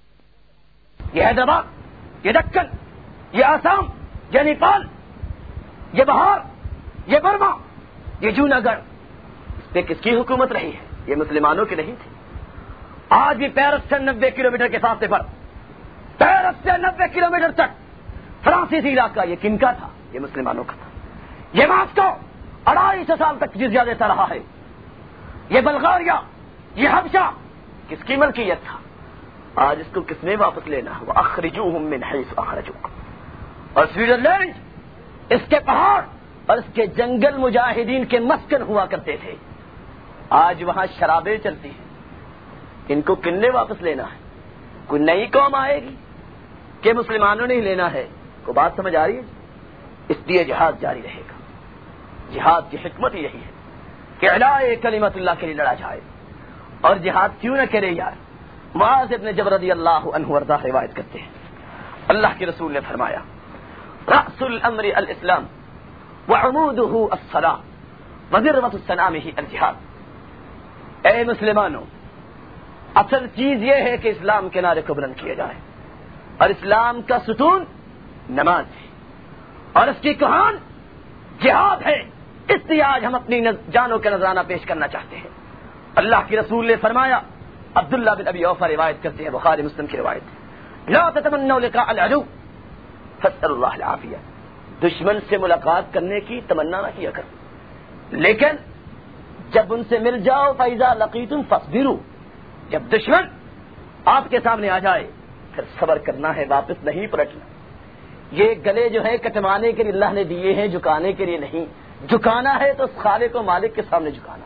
یہ حیدرآباد, یہ دکن, یہ آسام, یہ نیپال, یہ بہار, یہ برما, یہ جوناگڑھ, اس پہ کس کی حکومت رہی ہے؟ یہ مسلمانوں کی نہیں تھی. آج بھی پیرس سے نبے کلو میٹر کے فاصلے پر, پیرس سے نبے کلو میٹر تک فرانسیسی علاقہ, یہ کن کا تھا؟ یہ مسلمانوں کا تھا. یہ ماسکو اڑائی سو سال تک جزیہ دیتا رہا ہے. یہ بلغاریہ, یہ حبشہ کس کی ملکیت تھا؟ آج اس کو کس نے واپس لینا ہے؟ وَأَخْرِجُوهُم مِّنْ حَيْثُ أَخْرَجُوكُمْ. اور سوئٹزرلینڈ, اس کے پہاڑ اور اس کے جنگل مجاہدین کے مسکن ہوا کرتے تھے. آج وہاں شرابیں چلتی ہیں. ان کو کن نے واپس لینا ہے؟ کوئی نئی قوم آئے گی کہ مسلمانوں نے ہی لینا ہے؟ کو بات سمجھ آ رہی ہے؟ اس لیے جہاد جاری رہے گا. جہاد کی حکمت یہی ہے کہ اعلاء کلمت اللہ کے لیے لڑا جائے. اور جہاد کیوں نہ کرے یار؟ معاذ بن جبل رضی اللہ عنہ وارضاہ روایت کرتے ہیں, اللہ کے رسول نے فرمایا رأس الامر الاسلام وعمودہ الصلاۃ وذروۃ سنامہ الجہاد. اے مسلمانوں, اصل چیز یہ ہے کہ اسلام کے نعرے کو بلند کیا جائے, اور اسلام کا ستون نماز ہے, اور اس کی کہان جہاد ہے. اس لیے آج ہم اپنی جانوں کا نذرانہ پیش کرنا چاہتے ہیں. اللہ کے رسول نے فرمایا, عبداللہ بن ابی اوفا روایت کرتے ہیں, بخاری مسلم کی روایت, لا تتمنوا لقاء العدو فاسألوا اللہ العافیہ. دشمن سے ملاقات کرنے کی تمنا نہ کیا کر, لیکن جب ان سے مل جاؤ فاذا لقیتم فاصبروا. جب دشمن آپ کے سامنے آ جائے پھر صبر کرنا ہے, واپس نہیں پلٹنا. یہ گلے جو ہے کٹوانے کے لیے اللہ نے دیے ہیں, جھکانے کے لیے نہیں. جھکانا ہے تو خالق و مالک کے سامنے جھکانا ہے.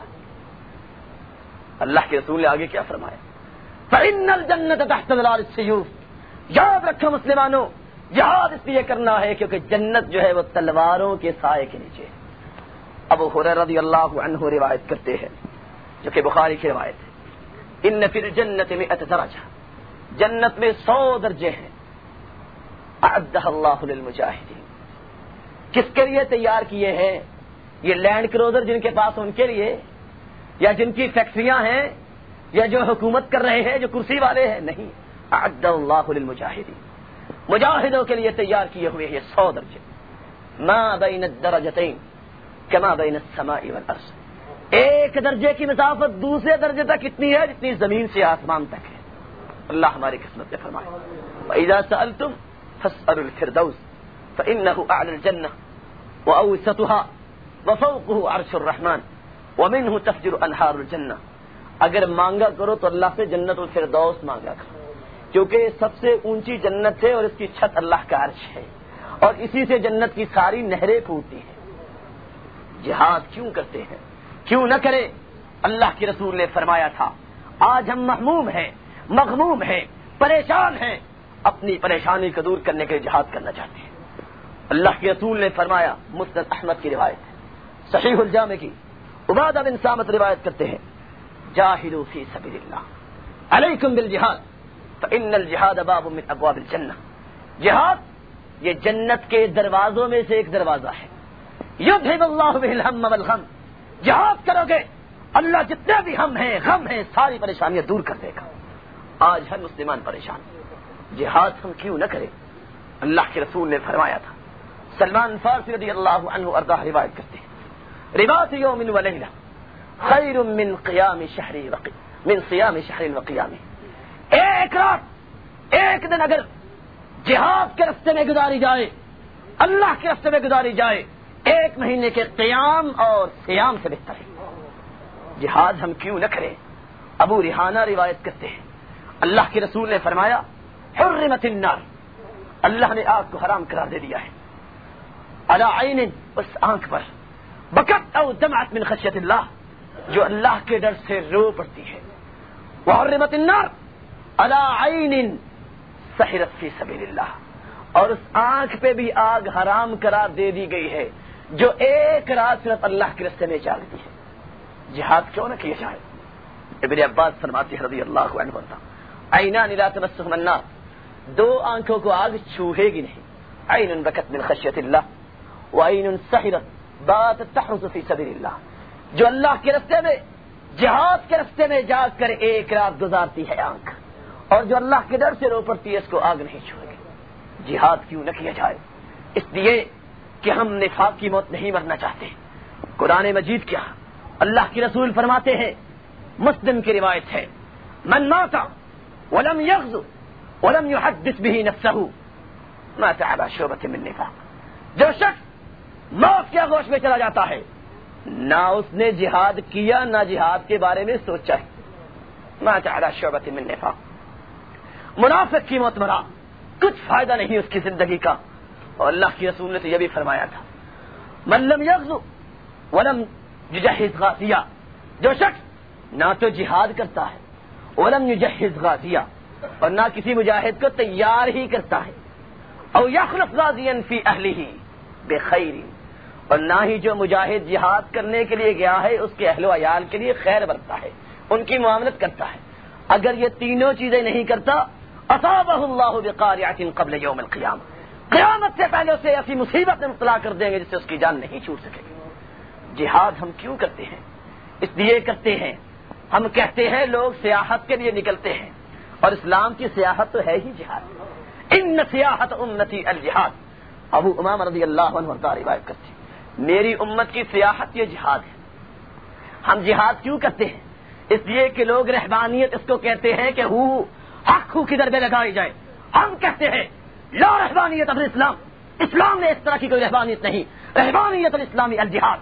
اللہ کے رسول نے آگے کیا فرمایا؟ فإن الجنة تحت ظلال السيوف. یاد رکھو مسلمانوں, جہاد اس لیے کرنا ہے کیونکہ جنت جو ہے وہ تلواروں کے سائے کے نیچے ہے. ابو ہریرہ رضی اللہ عنہ روایت کرتے ہیں, جو کہ بخاری کی روایت ہے, ان فی الجنة مئة درجہ. جنت میں سو درجے ہیں. اعدها اللہ للمجاہدین. کس کے لیے تیار کیے ہیں؟ یہ لینڈ کروزر جن کے پاس ان کے لیے, یا جن کی فیکٹریاں ہیں, یا جو حکومت کر رہے ہیں, جو کرسی والے ہیں؟ نہیں. اعد اللہ للمجاہدین, مجاہدوں کے لیے تیار کیے ہوئے یہ سو درجے. ما بین الدرجتین کما بین السماء والارض. ایک درجے کی مسافت دوسرے درجے تک اتنی ہے جتنی زمین سے آسمان تک ہے. اللہ ہماری قسمت سے فرمائے. وَإِذَا سَأَلْتُمْ فَاسْأَلُوا الْفِرْدَوْسَ فَإِنَّهُ أَعْلَى الْجَنَّةِ وَأَوْسَطُهَا وَفَوْقُهُ عَرْشُ الرَّحْمَنِ وَمِنْهُ تَفْجُرُ أَنْهَارُ الْجَنَّةِ. اگر مانگا کرو تو اللہ سے جنت الفردوس مانگا کرو, کیونکہ یہ سب سے اونچی جنت ہے اور اس کی چھت اللہ کا عرش ہے, اور اسی سے جنت کی ساری نہریں پھوٹتی ہیں. جہاد کیوں کرتے ہیں؟ کیوں نہ کرے؟ اللہ کے رسول نے فرمایا تھا, آج ہم محموم ہیں, مغموم ہیں, پریشان ہیں, اپنی پریشانی کو دور کرنے کے لیے جہاد کرنا چاہتے ہیں. اللہ کے رسول نے فرمایا, مسند احمد کی روایت ہے, صحیح الجامع کی, عبادہ بن صامت روایت کرتے ہیں, جاہدوا فی سبیل اللہ علیکم بالجہاد فإن الجہاد باب من ابواب الجنہ. جہاد یہ جنت کے دروازوں میں سے ایک دروازہ ہے. یذھب اللہ بہ الہم والغم. جہاد کرو گے اللہ جتنے بھی ہم ہیں, غم ہیں, ساری پریشانیاں دور کر دے گا. آج ہر مسلمان پریشان, جہاد ہم کیوں نہ کریں؟ اللہ کے رسول نے فرمایا تھا, سلمان فارسی رضی اللہ عنہ ارضاہ روایت کرتے ہیں, رباط یوم و لیلہ خیر من قیام شہر وقی من صیام شہر وقیام. ایک رات ایک دن اگر جہاد کے راستے میں گزاری جائے, اللہ کے راستے میں گزاری جائے, ایک مہینے کے قیام اور صیام سے بہتر ہے. جہاد ہم کیوں نہ کریں؟ ابو ریحانہ روایت کرتے ہیں, اللہ کے رسول نے فرمایا حرمت النار, اللہ نے آگ کو حرام قرار دے دیا ہے, علی عین, اس آنکھ پر, بکت او دمعت من خشیت اللہ، جو اللہ کے ڈر سے رو پڑتی ہے. وحرمت النار علی عین سحرت فی سبیل اللہ، اور اس آنکھ پہ بھی آگ حرام قرار دے دی گئی ہے جو ایک رات صرف اللہ کے راستے میں جاگتی ہے. جہاد کیوں نہ کیا جائے؟ ابن عباس فرماتے ہیں رضی اللہ عنہ، عینان لا تمسہما النار، دو آنکھوں کو آگ چھوئے گی نہیں. عین بکت من خشیت اللہ وعین سحرت باتت تحرس فی سبیل اللہ، جو اللہ کے راستے میں جہاد کے راستے میں جاگ کر ایک رات گزارتی ہے آنکھ، اور جو اللہ کے ڈر سے رو پڑتی ہے اس کو آگ نہیں چھوئے گی. جہاد کیوں نہ کیا جائے؟ اس لیے کہ ہم نفاق کی موت نہیں مرنا چاہتے. قرآن مجید کیا اللہ کے رسول فرماتے ہیں، مسلم کی روایت ہے، من مات ولم یغز ولم یحدث به نفسه مات على شعبۃ من نفاق، جو شخص موت کے آغوش میں چلا جاتا ہے، نہ اس نے جہاد کیا نہ جہاد کے بارے میں سوچا ہے، مات على شعبۃ من نفاق، منافق کی موت مرا، کچھ فائدہ نہیں اس کی زندگی کا. اور اللہ کی رسول نے تو یہ بھی فرمایا تھا، من لم یغزو ولم یجہز غازیہ، جو شخص نہ تو جہاد کرتا ہے ولم یجہز غازیہ، اور نہ کسی مجاہد کو تیار ہی کرتا ہے، او یخلف غازیا فی اہلہ بخیر، اور نہ ہی جو مجاہد جہاد کرنے کے لیے گیا ہے اس کے اہل و عیال کے لیے خیر برتا ہے، ان کی معاملت کرتا ہے. اگر یہ تینوں چیزیں نہیں کرتا، اصابہ اللہ بقارعۃ قبل یوم القیامہ، قیامت سے پہلے اسے ایسی مصیبت میں مبتلا کر دیں گے جس سے اس کی جان نہیں چھوٹ سکے گی. جہاد ہم کیوں کرتے ہیں؟ اس لیے کرتے ہیں، ہم کہتے ہیں لوگ سیاحت کے لیے نکلتے ہیں، اور اسلام کی سیاحت تو ہے ہی جہاد. ان سیاحت امتی الجہاد، ابو امامہ رضی اللہ عنہ کا روایت کرتے ہیں، میری امت کی سیاحت یہ جہاد ہے. ہم جہاد کیوں کرتے ہیں؟ اس لیے کہ لوگ رہبانیت اس کو کہتے ہیں کہ ہو حق ہو کدھر میں لگائی جائے. ہم کہتے ہیں لا رہبانیت اب اسلام، اسلام میں اس طرح کی کوئی رہبانیت نہیں، رہبانیت الاسلامی الجہاد.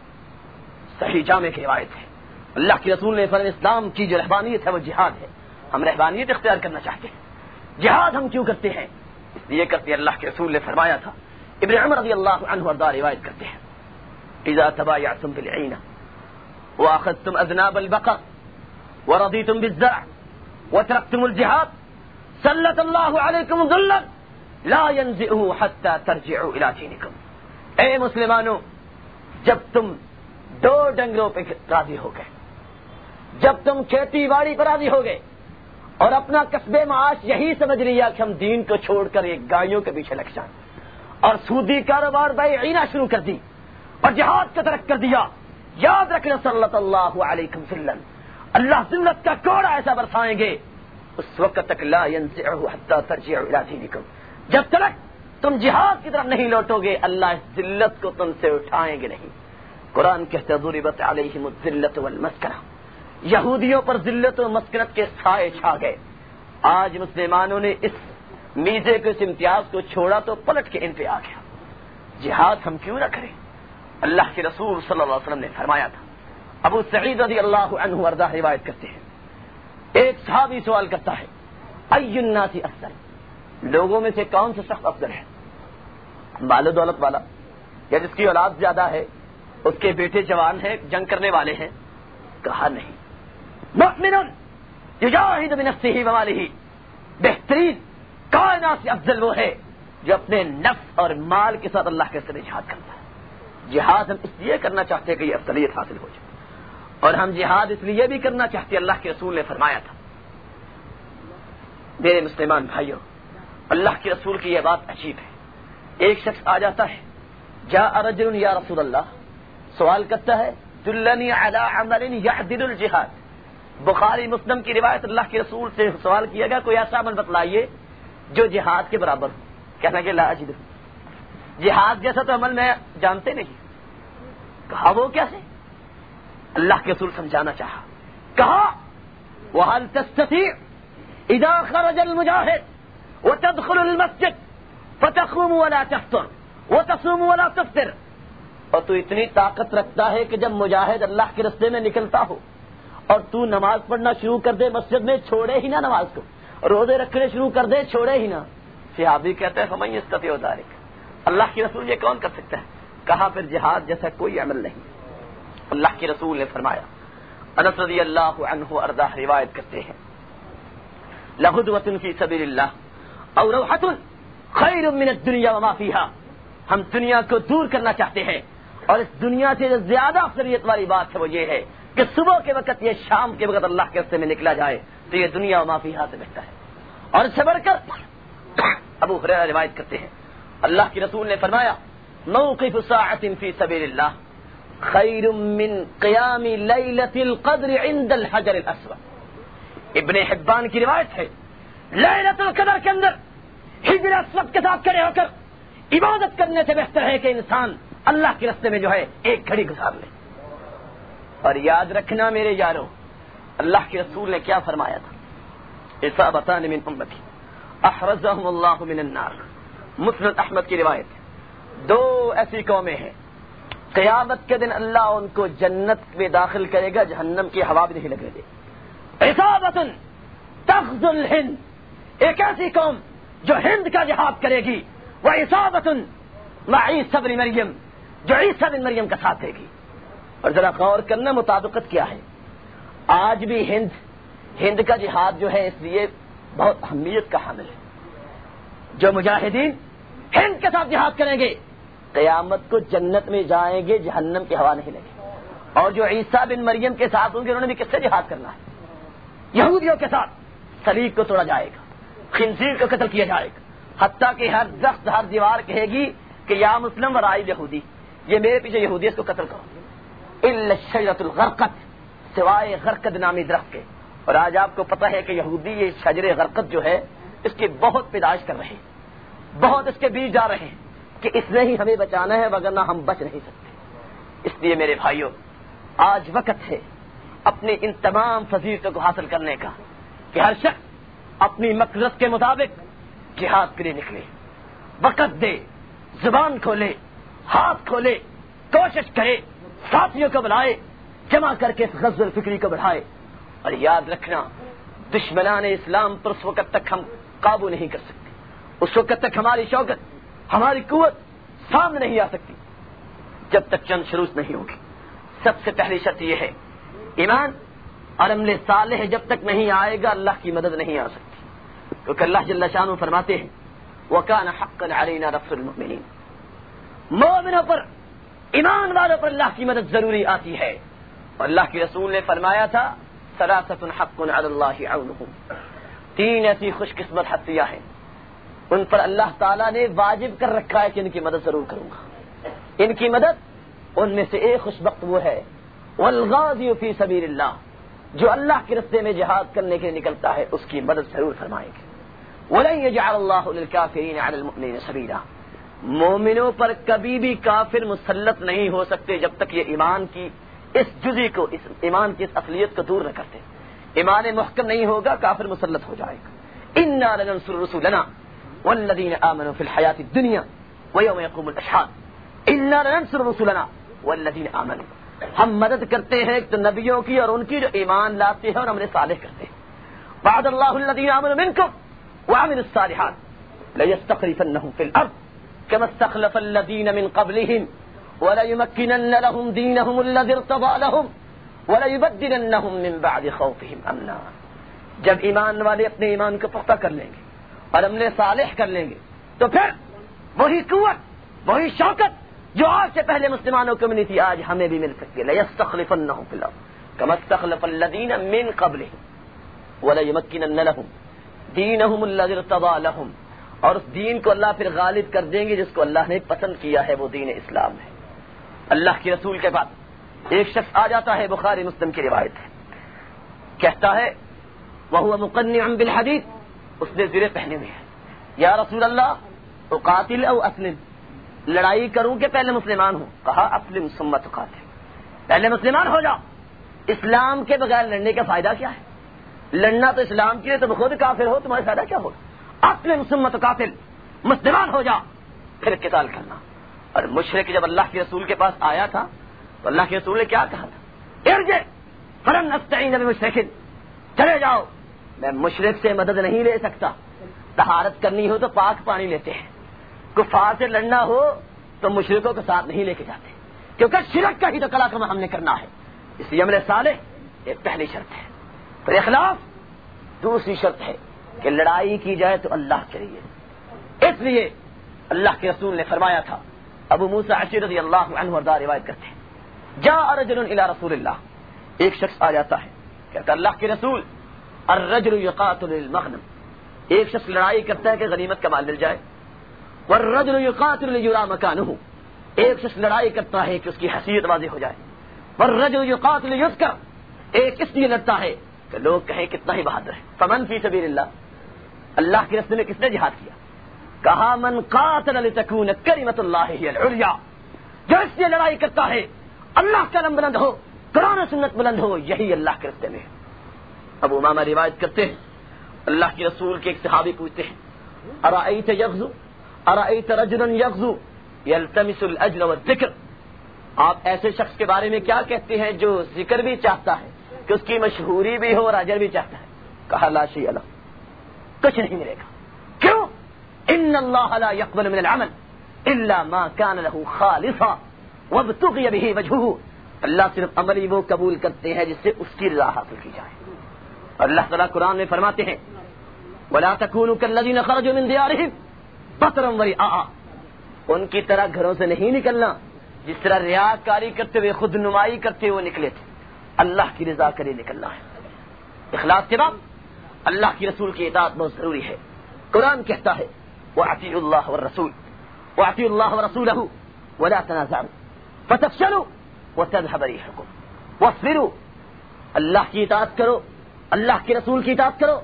صحیح جامع کی روایت ہے، اللہ کے رسول نے فرمایا اسلام کی جو رہبانیت ہے وہ جہاد ہے. ہم رہبانیت اختیار کرنا چاہتے ہیں. جہاد ہم کیوں کرتے ہیں؟ اس لیے کرتے ہیں، اللہ کے رسول نے فرمایا تھا، ابن عمر رضی اللہ عنہ وارضاہ روایت کرتے ہیں، اذا تبايعتم بالعینہ واخذتم اذناب البقر ورضيتم بالزرع وتركتم الجهاد سلط اللہ علیکم ذلا لا ينزعه حتى ترجعوا الى دینکم. اے مسلمانوں، جب تم دو ڈنگروں پہ راضی ہو گئے، جب تم کھیتی باڑی پر راضی ہو گئے اور اپنا کسب معاش یہی سمجھ لیا کہ ہم دین کو چھوڑ کر ایک گایوں کے پیچھے لگ جائیں، اور سودی کاروبار بیعینہ شروع کر دی اور جہاد کو ترک کر دیا، یاد رکھنا سلط اللہ علیکم ذلا، اللہ ذلت کا کوڑا ایسا برسائیں گے اس وقت تک لا ينزعه حتى ترجعوا الى دینکم، جب تک تم جہاد کی طرف نہیں لوٹو گے اللہ اس ذلت کو تم سے اٹھائیں گے نہیں. قرآن کہتے ضربت علیہم الذلۃ والمسکنہ، یہودیوں پر ذلت و مسکنت کے سائے چھا گئے. آج مسلمانوں نے اس میزے کو، اس امتیاز کو چھوڑا تو پلٹ کے ان پہ آ گیا. جہاد ہم کیوں نہ کریں؟ اللہ کے رسول صلی اللہ علیہ وسلم نے فرمایا تھا. ابو سعید رضی اللہ عنہ وارضاہ روایت کرتے ہیں، ایک صحابی سوال کرتا ہے، ای الناس افضل، لوگوں میں سے کون سا شخص افضل ہے؟ مال و دولت والا، یا جس کی اولاد زیادہ ہے، اس کے بیٹے جوان ہیں، جنگ کرنے والے ہیں؟ کہا نہیں، مؤمن یجاہد بنفسہ ومالہ، بہترین کائنات سے افضل وہ ہے جو اپنے نفس اور مال کے ساتھ اللہ کے راستے میں جہاد کرتا ہے. جہاد ہم اس لیے کرنا چاہتے ہیں کہ یہ افضلیت حاصل ہو جائے، اور ہم جہاد اس لیے بھی کرنا چاہتے ہیں، اللہ کے رسول نے فرمایا تھا. میرے مسلمان بھائیوں، اللہ کے رسول کی یہ بات عجیب ہے. ایک شخص آ جاتا ہے، جاء رجل یا رسول اللہ، سوال کرتا ہے دلنی علی عمل یعدل الجہاد. بخاری مسلم کی روایت، اللہ کے رسول سے سوال کیا گیا کوئی ایسا عمل بتلائیے جو جہاد کے برابر ہو. کہنا کہ لا اجد، جہاد جیسا تو عمل میں جانتے نہیں. کہا وہ کیسے؟ اللہ کے رسول سمجھانا چاہا، کہا وَهَلْ تَسْتَطِيعُ إِذَا خَرَجَ الْمُجَاهِدُ وَتَدْخُلُ الْمَسْجِدَ فَتَقُومُ وَلَا تَفْطِرُ وَتَصُومُ وَلَا تُفْطِرُ. اور تو اتنی طاقت رکھتا ہے کہ جب مجاہد اللہ کے راستے میں نکلتا ہو اور تو نماز پڑھنا شروع کر دے مسجد میں، چھوڑے ہی نہ نماز کو، روزے رکھنے شروع کر دے، چھوڑے ہی نہ. صحابی کہتے ہیں فَمَن يَسْتَطِيعُ ذَلِكَ، اللہ کے رسول یہ کون کر سکتا ہے؟ کہا پھر جہاد جیسا کوئی عمل نہیں. اللہ کے رسول نے فرمایا, انس رضی اللہ عنہ ارضا روایت کرتے ہیں, لغدوۃ فی سبیل اللہ او روحۃ خیر من الدنیا وما فیہا. ہم دنیا کو دور کرنا چاہتے ہیں, اور اس دنیا سے جو زیادہ افضلیت والی بات ہے وہ یہ ہے کہ صبح کے وقت یا شام کے وقت اللہ کے راستے میں نکلا جائے تو یہ دنیا وما فیہا سے بہتر ہے. اور اس سے بڑھ کر ابو ہریرہ روایت کرتے ہیں, اللہ کے رسول نے فرمایا, موقف ساعۃ فی سبیل اللہ خیر من قیام لیلۃ القدر عند الحجر الاسود. ابن حبان کی روایت ہے, لیلۃ القدر کے اندر حجر اسود کے ساتھ کھڑے ہو کر عبادت کرنے سے بہتر ہے کہ انسان اللہ کے راستے میں جو ہے ایک گھڑی گزار لے. اور یاد رکھنا میرے یارو, اللہ کے رسول نے کیا فرمایا تھا, اصابتان من امتی احرزهم اللہ من النار. مسند احمد کی روایت ہے, دو ایسی قومیں ہیں قیامت کے دن اللہ ان کو جنت میں داخل کرے گا, جہنم کی ہوا بھی نہیں لگنے دے. اصابت تغزو الہند, ایک ایسی قوم جو ہند کا جہاد کرے گی, وہ اصابت مع عیسی بن مریم, جو عیسی بن مریم کا ساتھ دے گی. اور ذرا غور کرنا مطابقت کیا ہے. آج بھی ہند ہند کا جہاد جو ہے اس لیے بہت اہمیت کا حامل ہے. جو مجاہدین ہند کے ساتھ جہاد کریں گے قیامت کو جنت میں جائیں گے, جہنم کی ہوا نہیں لگے. اور جو عیسیٰ بن مریم کے ساتھ ہوں گے انہوں نے بھی کس سے جہاد کرنا ہے, یہودیوں کے ساتھ. سلیب کو توڑا جائے گا, خنزیر کو قتل کیا جائے گا, حتیٰ کہ ہر درخت ہر دیوار کہے گی کہ یا مسلم ورائی یہودی, یہ میرے پیچھے یہودی, اس کو قتل کرو. الا الشجرۃ الغرقد, سوائے غرقد نامی درخت کے. اور آج آپ کو پتہ ہے کہ یہودی یہ شجر غرقد جو ہے اس کی بہت پیدائش کر رہے ہیں, بہت اس کے بیج ڈال رہے ہیں کہ اس نے ہی ہمیں بچانا ہے وگرنہ ہم بچ نہیں سکتے. اس لیے میرے بھائیوں, آج وقت ہے اپنی ان تمام فضیلتوں کو حاصل کرنے کا کہ ہر شخص اپنی مقصد کے مطابق جہاد کے لیے نکلے. وقت دے, زبان کھولے, ہاتھ کھولے, کوشش کرے, ساتھیوں کو بلائے, جمع کر کے اس غزو الفکری کو بڑھائے. اور یاد رکھنا, دشمنان اسلام پر اس وقت تک ہم قابو نہیں کر سکتے, اس وقت تک ہماری شوکت, ہماری قوت سامنے نہیں آ سکتی جب تک جنگ شروع نہیں ہوگی. سب سے پہلی شرط یہ ہے ایمان اور عمل صالح جب تک نہیں آئے گا اللہ کی مدد نہیں آ سکتی. کیونکہ اللہ جل شانہ فرماتے ہیں وَكَانَ حَقًّا عَلَيْنَا نَصْرُ الْمُؤْمِنِينَ, مومنوں پر, ایمان والوں پر اللہ کی مدد ضروری آتی ہے. اور اللہ کے رسول نے فرمایا تھا ثلاثة حق على الله عونهم, تین ایسی خوش قسمت ہستیاں ہیں ان پر اللہ تعالیٰ نے واجب کر رکھا ہے کہ ان کی مدد ضرور کروں گا. ان کی مدد, ان میں سے ایک خوش بخت وہ ہے والغازی فی سبیل اللہ, جو اللہ کے راستے میں جہاد کرنے کے لیے نکلتا ہے اس کی مدد ضرور فرمائیں گے. وَلَن يَجْعَلَ اللَّهُ لِلْكَافِرِينَ عَلَى الْمُؤْمِنِينَ سَبِيلًا, مومنوں پر کبھی بھی کافر مسلط نہیں ہو سکتے جب تک یہ ایمان کی اس جزی کو, اس ایمان کی اس اصلیت کو دور نہ کرتے. ایمان محکم نہیں ہوگا کافر مسلط ہو جائے گا. اِنَّا لَنَنصُرُ رُسُلَنَا وَالَّذِينَ آمَنُوا فِي الْحَيَاةِ الدُّنْيَا وَيَوْمَ يَقُومُ الْأَشْهَادُ اِنَّا لَنَنصُرُ رُسُلَنَا وَالَّذِينَ آمَنُوا, ہم مدد کرتے ہیں تو نبیوں کی اور ان کی جو ایمان لاتے ہیں اور عمل صالح کرتے ہیں. وعد اللہ الذین آمنوا منکم وعملوا الصالحات ليستخلفنهم في الارض كما استخلف الذین من قبلهم وليمكنن لهم دينهم الذي ارتضى لهم وليبدلنهم من بعد خوفهم امنا. جب ایمان والے اپنے ایمان کو پختہ کر لیں گے اور عمل صالح کر لیں گے تو پھر وہی قوت, وہی شوکت جو آج سے پہلے مسلمانوں کو ملی تھی آج ہمیں بھی مل سکتی ہے. لَيَسْتَخْلِفَنَّهُمْ فِي الْأَرْضِ كَمَا اسْتَخْلَفَ الَّذِينَ مِن قَبْلِهِمْ وَلَيُمَكِّنَنَّ لَهُمْ دِينَهُمُ الَّذِي ارْتَضَىٰ لَهُمْ, اور اس دین کو اللہ پھر غالب کر دیں گے جس کو اللہ نے پسند کیا ہے, وہ دین اسلام ہے. اللہ کے رسول کے بعد ایک شخص آ جاتا ہے, بخاری مسلم کی روایت ہے, کہتا ہے وَهُوَ مُقَنِّعٌ بِالْحَدِيدِ, اس نے زرے پہنے ہوئے ہیں, یا رسول اللہ اقاتل او اسلم, لڑائی کروں کہ پہلے مسلمان ہوں؟ کہا اسلم ثم تقاتل, پہلے مسلمان ہو جاؤ. اسلام کے بغیر لڑنے کا فائدہ کیا ہے؟ لڑنا تو اسلام کے لیے, تو خود کافر ہو, تمہارا فائدہ کیا ہوگا؟ اسلم ثم تقاتل, مسلمان ہو جا پھر قتال کرنا. اور مشرک جب اللہ کے رسول کے پاس آیا تھا تو اللہ کے رسول نے کیا کہا تھا؟ ارجع فلن نستعین بمشرک, چلے جاؤ, میں مشرک سے مدد نہیں لے سکتا. طہارت کرنی ہو تو پاک پانی لیتے ہیں, کفار سے لڑنا ہو تو مشرکوں کے ساتھ نہیں لے کے جاتے، کیونکہ شرک کا ہی تو کلام ہم نے کرنا ہے. اس لیے عمل صالح یہ پہلی شرط ہے. پھر اخلاص دوسری شرط ہے کہ لڑائی کی جائے تو اللہ کے لیے. اس لیے اللہ کے رسول نے فرمایا تھا، ابو موسیٰ اشعری رضی اللہ عنہ وردہ روایت کرتے ہیں، جاء رجل الى رسول اللہ، ایک شخص آ جاتا ہے کہتا اللہ کے رسول، الرجل یقاتل للمغنم، ایک شخص لڑائی کرتا ہے کہ غنیمت کا مال مل جائے، والرجل یقاتل لیرا مکانہ، ایک شخص لڑائی کرتا ہے کہ اس کی حیثیت واضح ہو جائے، والرجل یقاتل لیذکر، ایک اس لیے لڑتا ہے کہ لوگ کہیں کتنا ہی بہادر ہے. فمن فی سبیل اللہ، اللہ کے رسول نے کس نے جہاد کیا؟ کہا من قاتل لتکون کلمۃ اللہ ہی العلیا، جو اس لیے لڑائی کرتا ہے اللہ کا علم بلند ہو، قرآن و سنت بلند ہو، یہی اللہ کے راستے میں ہے. ابو امامہ روایت کرتے ہیں اللہ کے رسول کے ایک صحابی پوچھتے ہیں، ارأیت یغزو ارأیت رجلا یغزو یلتمس الاجر والذکر، آپ ایسے شخص کے بارے میں کیا کہتے ہیں جو ذکر بھی چاہتا ہے کہ اس کی مشہوری بھی ہو اور اجر بھی چاہتا ہے؟ کہا لا شیء لہ، کچھ نہیں ملے گا. کیوں؟ ان اللہ لا يقبل من العمل الا ما كان له خالصا وابتغي به وجهه، اللہ صرف عمل ہی وہ قبول کرتے ہیں جس سے اس کی رضا حاصل کی جائے. اور اللہ تعالیٰ قرآن میں فرماتے ہیں ولا تكونوا كالذين خرجوا من ديارهم بطرا ورئاء، ان کی طرح گھروں سے نہیں نکلنا جس طرح ریاکاری کرتے ہوئے، خود نمائی کرتے ہوئے نکلے تھے. اللہ کی رضا کرے نکلنا ہے. اخلاص کے بعد اللہ کی رسول کی اطاعت بہت ضروری ہے. قرآن کہتا ہے وَأَطِيعُوا اللَّهَ وَالرَّسُولَ وَأَطِيعُوا اللَّهَ وَرَسُولَهُ وَلَا تَنَازَعُوا فَتَفْشَلُوا وَتَذْهَبَ رِيحُكُمْ وَاصْبِرُوا، اللہ کی اطاعت کرو، اللہ کے رسول کی اطاعت کرو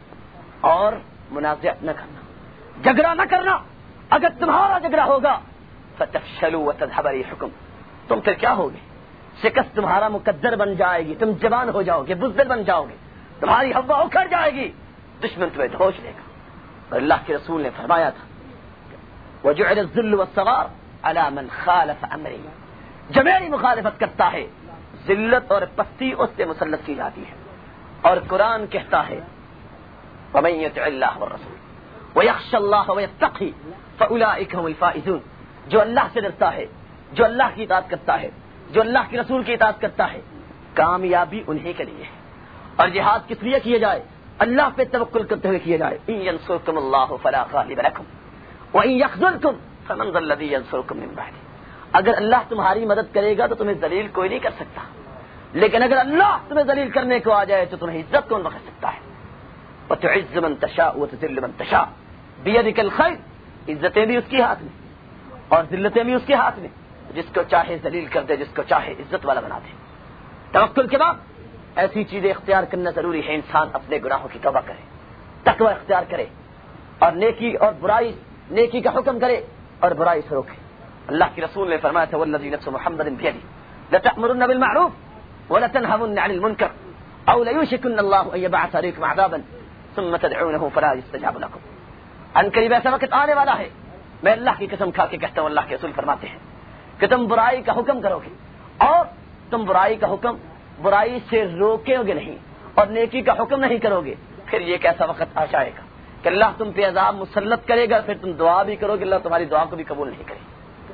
اور منازعہ نہ کرنا، جھگڑا نہ کرنا. اگر تمہارا جھگڑا ہوگا فَتَفْشَلُوا وَتَذْهَبَ رِيحُكُمْ، تم پھر کیا ہوگے؟ شکست تمہارا مقدر بن جائے گی، تم جوان ہو جاؤ گے، بزدل بن جاؤ گے، تمہاری ہوا اکھڑ جائے گی، دشمن تمہیں دھوچ لے گا. اور اللہ کے رسول نے فرمایا تھا وَجُعِلَ الذُّلُّ وَالصَّغَارُ عَلَى مَنْ خَالَفَ أَمْرِي، جو میری مخالفت کرتا ہے ذلت اور پستی اس سے مسلط کی جاتی ہے. اور قرآن کہتا ہے وَمَن يُطِعِ اللَّهَ وَالرَّسُولَ وَيَخْشَ اللَّهَ وَيَتَّقِي فَأُولَٰئِكَ هُمُ الْفَائِزُونَ، جو اللہ سے ڈرتا ہے، جو اللہ کی اطاعت کرتا ہے، جو اللہ کے رسول کی اطاعت کرتا ہے، کامیابی انہی کے لیے ہے. اور جہاد کس لیے کیے جائے؟ اللہ پہ توکل کرتے ہوئے کیے جائے. ان ینصرکم اللہ فلا غالب لکم وان یخذلکم فمن ذا الذی ینصرکم من بعدہ، اگر اللہ تمہاری مدد کرے گا تو تمہیں ذلیل کوئی نہیں کر سکتا، لیکن اگر اللہ تمہیں ذلیل کرنے کو آ جائے تو تمہیں عزت کون بخش سکتا ہے؟ وتعز من تشاء وتذل من تشاء بیدک الخیر، عزتیں بھی اس کے ہاتھ میں اور ذلتیں بھی اس کے ہاتھ میں، جس کو چاہے ذلیل کر دے، جس کو چاہے عزت والا بنا دے. توکل کے بعد ایسی چیزیں اختیار کرنا ضروری ہے، انسان اپنے گناہوں کی توبہ کرے، تقوی اختیار کرے اور نیکی اور برائی، نیکی کا حکم کرے اور برائی سے روکے. اللہ کے رسول نے فرمایا تھا والذی نفس محمد بیدہ لتأمرن بالمعروف ولتنهون عن المنکر او لیوشکن اللہ ان یبعث علیکم عذابا ثم تدعونه فلا یستجاب لکم. ان قریب ایسا وقت آنے والا ہے، میں اللہ کی قسم کھا کے کہتا ہوں، اللہ کے رسول فرماتے ہیں کہ تم برائی کا حکم کرو گے اور تم برائی کا حکم برائی سے روکو گے نہیں اور نیکی کا حکم نہیں کرو گے، پھر یہ کیسا وقت آ جائے گا کہ اللہ تم پہ عذاب مسلط کرے گا، پھر تم دعا بھی کرو گے، اللہ تمہاری دعا کو بھی قبول نہیں کرے.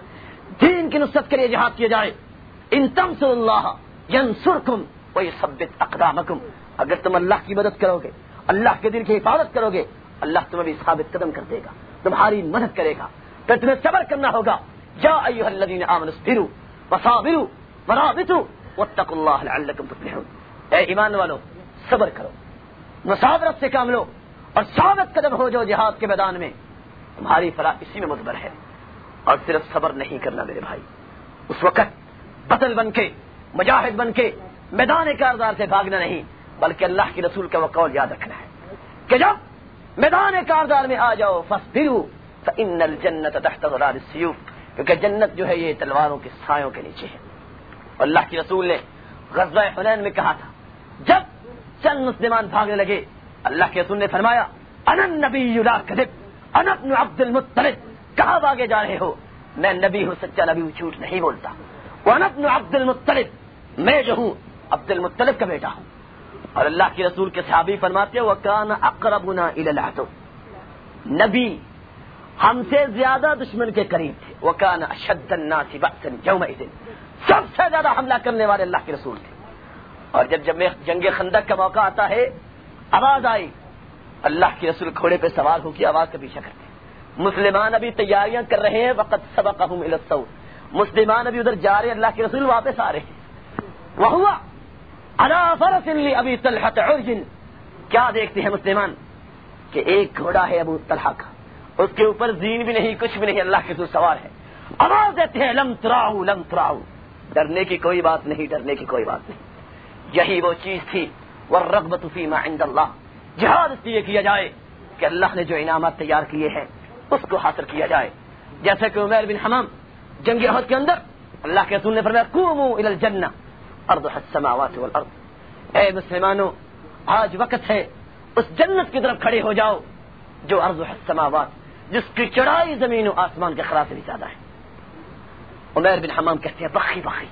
دین کی نصرت کے لیے جہاد کیا جائے. ان تنصروا اللہ ینصرکم ویثبت اقدامکم، اگر تم اللہ کی مدد کرو گے، اللہ کے دین کی حفاظت کرو گے، اللہ تمہیں بھی ثابت قدم کر دے گا، تمہاری مدد کرے گا. پھر تمہیں صبر کرنا ہوگا. یا ایھا الذین آمنوا اصبروا وصابروا ورابطوا واتقوا اللہ لعلکم تفلحون، اے ایمان والو صبر کرو، مصابرت سے کام لو اور ثابت قدم ہو جو جہاد کے میدان میں، تمہاری فلاح اسی میں مضمر ہے. اور صرف صبر نہیں کرنا میرے بھائی، اس وقت بطل بن کے، مجاہد بن کے میدان کارزار سے بھاگنا نہیں، بلکہ اللہ کے رسول کا وہ قول یاد رکھنا ہے کہ جب میدان کارزار میں آ جاؤ فاصبروا فإن الجنة تحت ظلال السيوف، کیونکہ جنت جو ہے یہ تلواروں کے سایوں کے نیچے ہے. اور اللہ کے رسول نے غزوہ حنین میں کہا تھا جب چند مسلمان بھاگنے لگے، اللہ کے رسول نے فرمایا انا النبی لا کذب انا ابن عبد المطلب، کہاں بھاگے جا رہے ہو؟ میں نبی ہوں، سچا نبی ہوں، جھوٹ نہیں بولتا. وانا ابن عبد المطلب، میں جو ہوں عبد المطلب کا بیٹا ہوں. اور اللہ کے رسول کے صحابی فرماتے ہیں وَكَانَ أَقْرَبُنَا إِلَى الْعَدُوِّ، نبی ہم سے زیادہ دشمن کے قریب تھے. وَكَانَ أَشَدَّ النَّاسِ بَأْسًا يَوْمَئِذٍ سب سے زیادہ حملہ کرنے والے اللہ کے رسول تھے. اور جب جب جنگ خندق کا موقع آتا ہے آواز آئی, اللہ کے رسول گھوڑے پہ سوار ہو کے آواز کا پیچھا کرتے ہیں. مسلمان ابھی تیاریاں کر رہے ہیں, وقت سبقہم الی الصوت, مسلمان ابھی ادھر جا رہے ہیں, اللہ کے رسول واپس آ رہے ہیں. وَهُوَ عَلَى فَرَسٍ لِأَبِي طَلْحَةَ عُرْجٍ کیا دیکھتے ہیں مسلمان کہ ایک گھوڑا ہے ابو طلحہ کا, اس کے اوپر زین بھی نہیں, کچھ بھی نہیں, اللہ کے رسول سوار ہے. آواز دیتے ہیں لم تراؤ لم تراؤ, ڈرنے کی کوئی بات نہیں, ڈرنے کی کوئی بات نہیں. یہی وہ چیز تھی والرغبۃ فیما عند اللہ, جہاد اس لیے کیا جائے کہ اللہ نے جو انعامات تیار کیے ہیں اس کو حاصل کیا جائے. جیسے کہ عمیر بن حمام جنگ احد کے اندر اللہ کے رسول نے فرمایا قوموا الی الجنہ ارضها السماوات والارض, اے مسلمانوں آج وقت ہے اس جنت کی طرف کھڑے ہو جاؤ جو ارضها السماوات, جس کی چڑھائی زمین و آسمان کے خلا سے بھی زیادہ ہے. عمیر بن حمام کہتے ہیں بخی بخی,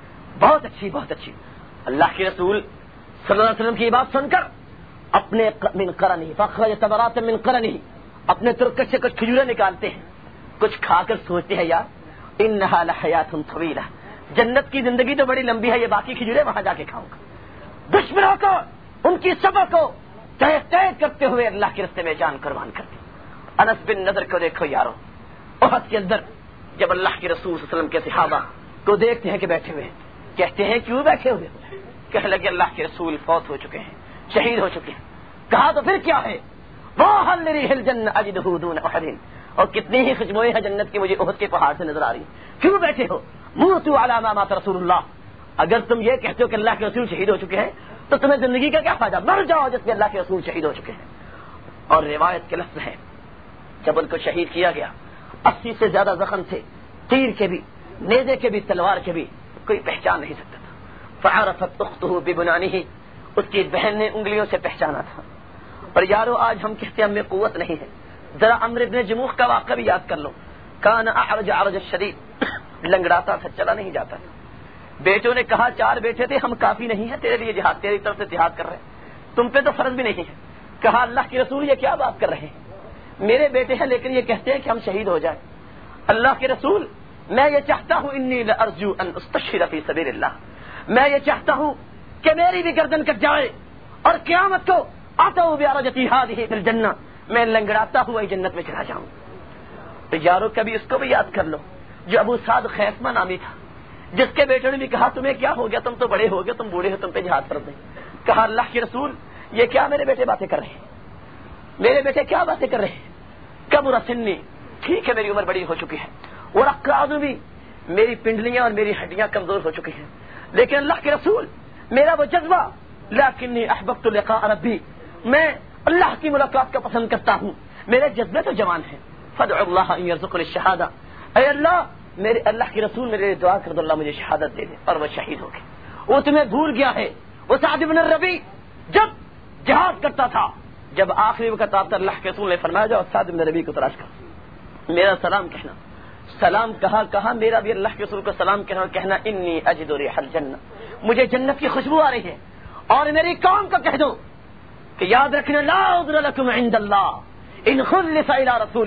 بہت اچھی بہت اچھی. اللہ کے رسول صلی اللہ علیہ وسلم کی بات سن کر اپنے من قرنہ فاخرج تمرات من قرنہ, اپنے ترکش سے کچھ کھجوریں نکالتے ہیں, کچھ کھا کر سوچتے ہیں یار انہا لحیات طویلہ, جنت کی زندگی تو بڑی لمبی ہے, یہ باقی کھجوریں وہاں جا کے کھاؤں گا. دشمنوں کو ان کی صبر کو تہ تہ کرتے ہوئے اللہ کے راستے میں جان قربان کرتے. انس بن نضر کو دیکھو یارو, احد کے اندر جب اللہ کے رسول صلی اللہ علیہ وسلم کے صحابہ کو دیکھتے ہیں کہ بیٹھے ہوئے ہیں, کہتے ہیں کیوں بیٹھے ہوئے ہیں؟ کہنے لگے اللہ کے رسول فوت ہو چکے ہیں, شہید ہو چکے ہیں. کہا تو پھر کیا ہے, وَهَلْ لِرِيحِ الْجَنَّةِ أَجِدُهُ دُونَ أُحُدٍ, اور کتنی ہی خوشبوئیں ہیں جنت کی مجھے احد کے پہاڑ سے نظر آ رہی, کیوں بیٹھے ہو؟ موتوا علی ما مات رسول اللہ, اگر تم یہ کہتے ہو کہ اللہ کے رسول شہید ہو چکے ہیں تو تمہیں زندگی کا کیا فائدہ, مر جاؤ جس میں اللہ کے رسول شہید ہو چکے ہیں. اور روایت کے لفظ ہے جب ان کو شہید کیا گیا اسی سے زیادہ زخم تھے, تیر کے بھی, نیزے کے بھی, تلوار کے بھی, کوئی پہچان نہیں سکتا تھا. فعرفت اختہ ببنانہ, اس کی بہن نے انگلیوں سے پہچانا تھا. اور یارو آج ہم کہتے ہیں ہم میں قوت نہیں ہے, ذرا عمرو بن جموح کا واقعہ بھی یاد کر لو. کان اعرج عرج الشدید, لنگڑاتا تھا, چلا نہیں جاتا تھا. بیٹوں نے کہا چار بیٹے تھے, ہم کافی نہیں ہیں تیرے لیے جہاد, تیری طرف سے جہاد کر رہے ہیں, تم پہ تو فرض بھی نہیں ہے. کہا اللہ کے رسول یہ کیا بات کر رہے ہیں, میرے بیٹے ہیں لیکن یہ کہتے ہیں کہ ہم شہید ہو جائیں. اللہ کے رسول میں یہ چاہتا ہوں انی لارجو ان استشہد فی سبیل اللہ, میں یہ چاہتا ہوں کہ میری بھی گردن کٹ جائے اور قیامت کو اتوا بعرجتی ہذہ فی الجنہ, میں لنگڑاتا ہوا جنت میں چلا جاؤں. تو یارو کبھی اس کو بھی یاد کر لو جو ابو سعد خیثمہ نامی تھا, جس کے بیٹے نے بھی کہا تمہیں کیا ہو گیا, تم تو بڑے ہو گئے, تم بوڑھے ہو, تم پہ جہاد فرض نہیں. کہا اللہ کے رسول یہ کیا میرے بیٹے باتیں کر رہے ہیں, میرے بیٹے کیا باتیں کر رہے ہیں. کبر سنی, ٹھیک ہے میری عمر بڑی ہو چکی ہے, اور اقراض بھی, میری پنڈلیاں اور میری ہڈیاں کمزور ہو چکی ہیں, لیکن اللہ کے رسول میرا وہ جذبہ, لیکنی احببت لقاء ربی, میں اللہ کی ملاقات کا پسند کرتا ہوں, میرے جذبے تو جوان ہیں. فادع اللہ ان یرزقنی الشہادہ, اے اللہ میرے اللہ کے رسول میرے لیے دعا کر دو, اللہ مجھے شہادت دے دے. اور وہ شہید ہو گئے. وہ تمہیں بھول گیا ہے, وہ سعد بن الربیع جب جہاد کرتا تھا, جب آخری وقت آتا اللہ کے رسول نے فرمایا جاؤ سعد بن الربیع کو تلاش کر, میرا سلام کہنا. سلام کہا کہا میرا بھی اللہ کے رسول کو سلام کہنا, اور کہنا انی اجد ریح الجنہ, مجھے جنت کی خوشبو آ رہی ہے. اور میری قوم کو کہہ دو کہ یاد رکھنا لا عذر لکم عند اللہ ان خلص الی رسول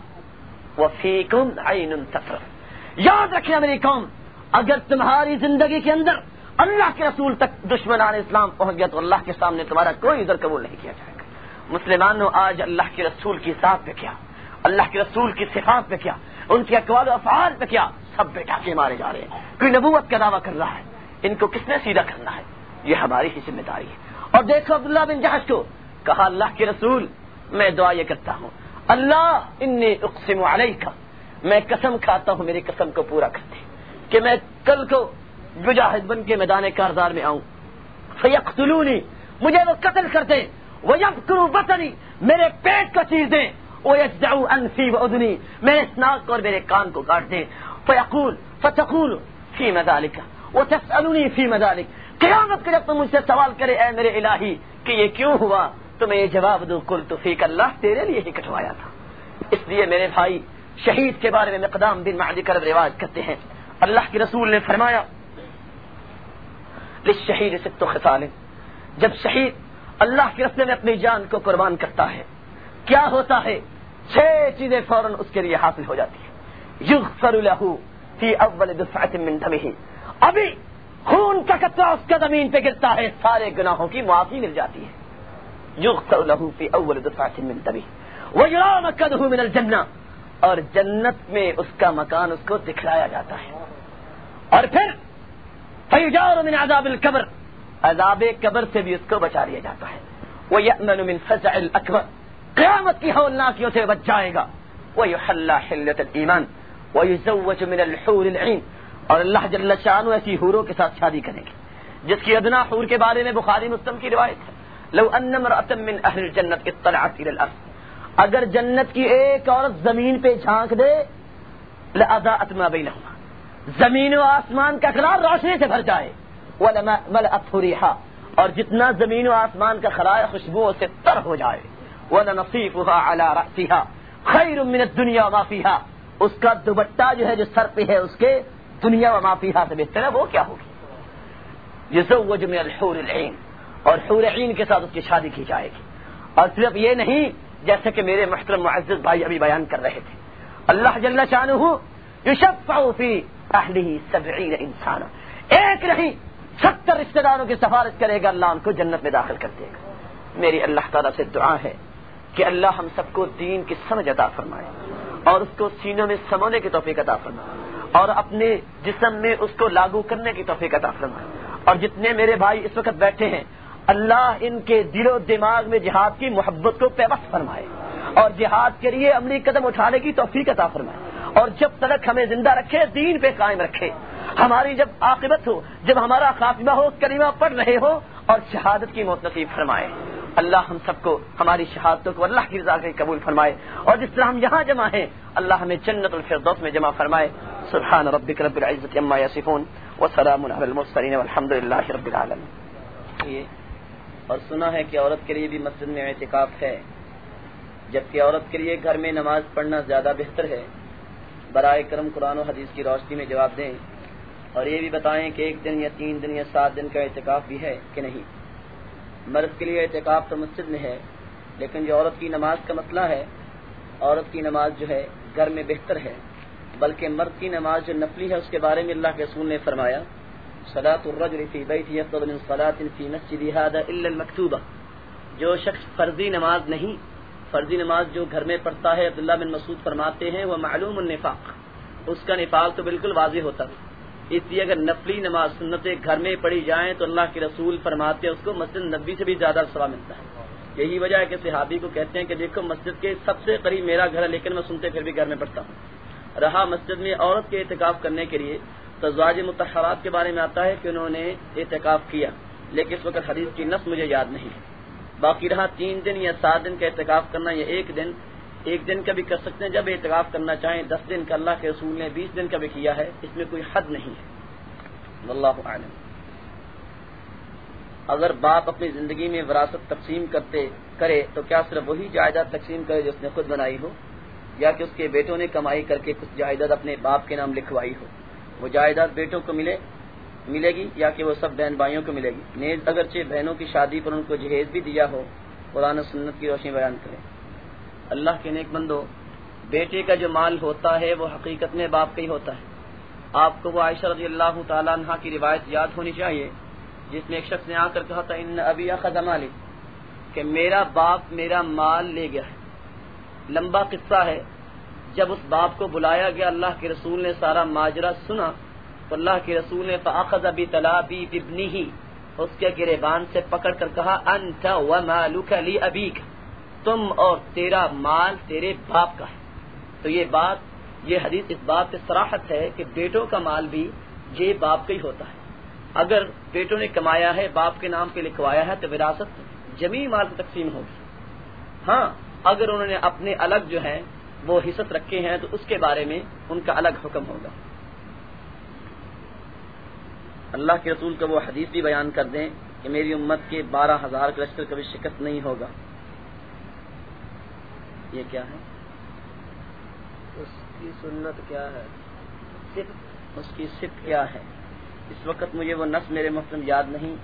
اللہ وفیکم عین تفرح, یاد رکھنا میری قوم اگر تمہاری زندگی کے اندر اللہ کے رسول تک دشمنان اسلام پہنچ گیا تو اللہ کے سامنے تمہارا کوئی عذر قبول نہیں کیا جائے گا. مسلمانوں آج اللہ کے رسول کی ذات پہ کیا, اللہ کے رسول کی صفات پہ کیا, ان کے اقوال و افعال پہ کیا, سب بیٹھا کے مارے جا رہے ہیں. کوئی نبوت کا دعویٰ کر رہا ہے, ان کو کس نے سیدھا کرنا ہے, یہ ہماری ہی ذمہ داری ہے. اور دیکھو عبداللہ بن جحش کو کہا اللہ کے رسول میں دعا یہ کرتا ہوں اللہ انی اقسم علیک, میں قسم کھاتا ہوں میری قسم کو پورا کر دے کہ میں کل کو مجاہد بن کے میدان کارزار میں آؤں, فیقتلونی, مجھے وہ قتل کر دیں, ویبکروا بطنی, میرے پیٹ کو چیر دیں, ویجزعوا انفی واذنی, میرے ناک اور میرے کان کو کاٹ دیں, فیقول فتقول فیما ذلک وتسألنی فیما ذلک, قیامت کو جب تم مجھ سے سوال کرے اے میرے الہی کہ یہ کیوں ہوا تو میں یہ جواب دوں قلت فیک, اللہ تیرے لیے ہی کٹوایا تھا. اس لیے میرے بھائی شہید کے بارے میں مقدام بن معدی کرب روایت کرتے ہیں, اللہ کے رسول نے فرمایا للشہید ست خصال, جب شہید اللہ کے راستے میں اپنی جان کو قربان کرتا ہے کیا ہوتا ہے, چھ چیزیں فوراً اس کے لیے حاصل ہو جاتی ہیں. یغفر له فی اول دفعۃ من دمہ، ابھی خون کا قطرہ اس کا زمین پہ گرتا ہے سارے گناہوں کی معافی مل جاتی ہے. یغفر له فی اول دفعۃ من دمہ ویرى مقعده من الجنہ، اور جنت میں اس کا مکان اس کو دکھلایا جاتا ہے. اور پھر فیجار من عذاب القبر، عذاب قبر سے بھی اس کو بچا لیا جاتا ہے. ویأمن من فزع الاکبر، قیامت کی ہولناکیوں سے بچ جائے گا. ویحلی حلۃ الایمان ویزوج من الحور العین، اور اللہ جل شانہ ایسی حوروں کے ساتھ شادی کریں گے جس کی ادنا حور کے بارے میں بخاری مسلم کی روایت ہے. لو ان امرأة من اہل الجنت اطلعت الى الارض، اگر جنت کی ایک عورت زمین پہ جھانک دے لأضاءت ما بینہما، زمین و آسمان کا خلا روشنی سے بھر جائے. وَلَمَلَأَتْهُ رِيحًا، اور جتنا زمین و آسمان کا خلا خوشبوؤں سے تر ہو جائے. وَلَنَصِيفُهَا عَلَى رَأْسِهَا خَيْرٌ مِّنَ الدُّنْيَا وَمَا فِيهَا، اس کا دوپٹہ جو ہے جو سر پہ ہے اس کے دنیا وما فیہا سے بہتر ہے، وہ کیا ہوگی. یزوج من الحور العین، اور حور عین کے ساتھ اس کی شادی کی جائے گی. اور صرف یہ نہیں، جیسے کہ میرے محترم معزز بھائی ابھی بیان کر رہے تھے، اللہ جل شانہ یشفع فی اہلہ سبعین انسانا، ایک نہیں ستر رشتہ داروں کی سفارش کرے گا، اللہ ان کو جنت میں داخل کر دے گا. میری اللہ تعالیٰ سے دعا ہے کہ اللہ ہم سب کو دین کی سمجھ عطا فرمائے اور اس کو سینوں میں سمونے کی توفیق عطا فرمائے اور اپنے جسم میں اس کو لاگو کرنے کی توفیق عطا فرمائے. اور جتنے میرے بھائی اس وقت بیٹھے ہیں، اللہ ان کے دل و دماغ میں جہاد کی محبت کو پیوست فرمائے اور جہاد کے لیے عملی قدم اٹھانے کی توفیق عطا فرمائے. اور جب تک ہمیں زندہ رکھے، دین پہ قائم رکھے. ہماری جب عاقبت ہو، جب ہمارا خاتمہ ہو، کلمہ پڑھ رہے ہو اور شہادت کی موت نصیب فرمائے. اللہ ہم سب کو ہماری شہادتوں کو اللہ کی رضا سے قبول فرمائے، اور جس طرح ہم یہاں جمع ہیں اللہ ہمیں جنت الفردوس میں جمع فرمائے. سبحان ربک رب العزۃ عما یصفون وسلام علی المرسلین والحمد للہ رب العالمین. اور سنا ہے کہ عورت کے لیے بھی مسجد میں اعتکاف ہے، جبکہ عورت کے لیے گھر میں نماز پڑھنا زیادہ بہتر ہے. برائے کرم قرآن و حدیث کی روشنی میں جواب دیں، اور یہ بھی بتائیں کہ ایک دن یا تین دن یا سات دن کا اعتکاف بھی ہے کہ نہیں. مرد کے لیے اعتکاف تو مسجد میں ہے، لیکن جو عورت کی نماز کا مسئلہ ہے، عورت کی نماز جو ہے گھر میں بہتر ہے، بلکہ مرد کی نماز جو نفلی ہے اس کے بارے میں اللہ کے رسول نے فرمایا صلاۃ الرجل فی بیتہ افضل من صلاۃ فی مسجد ھذا الا المکتوبہ. جو شخص فرضی نماز نہیں، فرضی نماز جو گھر میں پڑھتا ہے، عبداللہ بن مسعود فرماتے ہیں وہ معلوم النفاق، اس کا نفاق تو بالکل واضح ہوتا ہے. اس لیے اگر نفلی نماز سنتیں گھر میں پڑھی جائیں تو اللہ کے رسول فرماتے ہیں اس کو مسجد نبوی سے بھی زیادہ ثواب ملتا ہے. یہی وجہ ہے کہ صحابی کو کہتے ہیں کہ دیکھو مسجد کے سب سے قریب میرا گھر ہے، لیکن میں سنتے پھر بھی گھر میں پڑھتا ہوں. رہا مسجد میں عورت کے اعتکاف کرنے کے لیے تو ازواج مطہرات کے بارے میں آتا ہے کہ انہوں نے اعتکاف کیا، لیکن اس وقت حدیث کی نص مجھے یاد نہیں. باقی رہا تین دن یا سات دن کا اعتکاف کرنا یا ایک دن، ایک دن کا بھی کر سکتے ہیں جب اعتکاف کرنا چاہیں. دس دن کا اللہ کے رسول نے بیس دن کا بھی کیا ہے، اس میں کوئی حد نہیں ہے. واللہ اعلم. اگر باپ اپنی زندگی میں وراثت تقسیم کرتے کرے تو کیا صرف وہی جائیداد تقسیم کرے جو اس نے خود بنائی ہو، یا کہ اس کے بیٹوں نے کمائی کر کے کچھ جائیداد اپنے باپ کے نام لکھوائی ہو؟ وہ جائیداد بیٹوں کو ملے ملے گی یا کہ وہ سب بہن بھائیوں کو ملے گی؟ نیز اگرچہ بہنوں کی شادی پر ان کو جہیز بھی دیا ہو، قرآن و سنت کی روشنی بیان کریں. اللہ کے نیک بندو، بیٹے کا جو مال ہوتا ہے وہ حقیقت میں باپ کا ہی ہوتا ہے. آپ کو وہ عائشہ رضی اللہ تعالیٰ عنہ کی روایت یاد ہونی چاہیے جس میں ایک شخص نے آ کر کہا تھا ان ابی اخذ مالی، کہ میرا باپ میرا مال لے گیا ہے. لمبا قصہ ہے. جب اس باپ کو بلایا گیا، اللہ کے رسول نے سارا ماجرا سنا تو اللہ کے رسول نے فاخذ بطلابی ابنہ، اس کے گریبان سے پکڑ کر کہا انت ومالک لابیک، تم اور تیرا مال تیرے باپ کا ہے. تو یہ بات یہ حدیث اس بات سے صراحت ہے کہ بیٹوں کا مال بھی یہ باپ کا ہی ہوتا ہے. اگر بیٹوں نے کمایا ہے، باپ کے نام پہ لکھوایا ہے تو وراثت جمیع مال کی تقسیم ہوگی. ہاں اگر انہوں نے اپنے الگ جو ہے وہ حصت رکھے ہیں تو اس کے بارے میں ان کا الگ حکم ہوگا. اللہ کے رسول کا وہ حدیث بھی بیان کر دیں کہ میری امت کے بارہ ہزار کا لشکر کبھی شکست نہیں ہوگا. یہ کیا ہے؟ اس کی سنت کیا ہے؟ صفت اس کی صفت کیا ہے؟ اس وقت مجھے وہ نص میرے محترم یاد نہیں.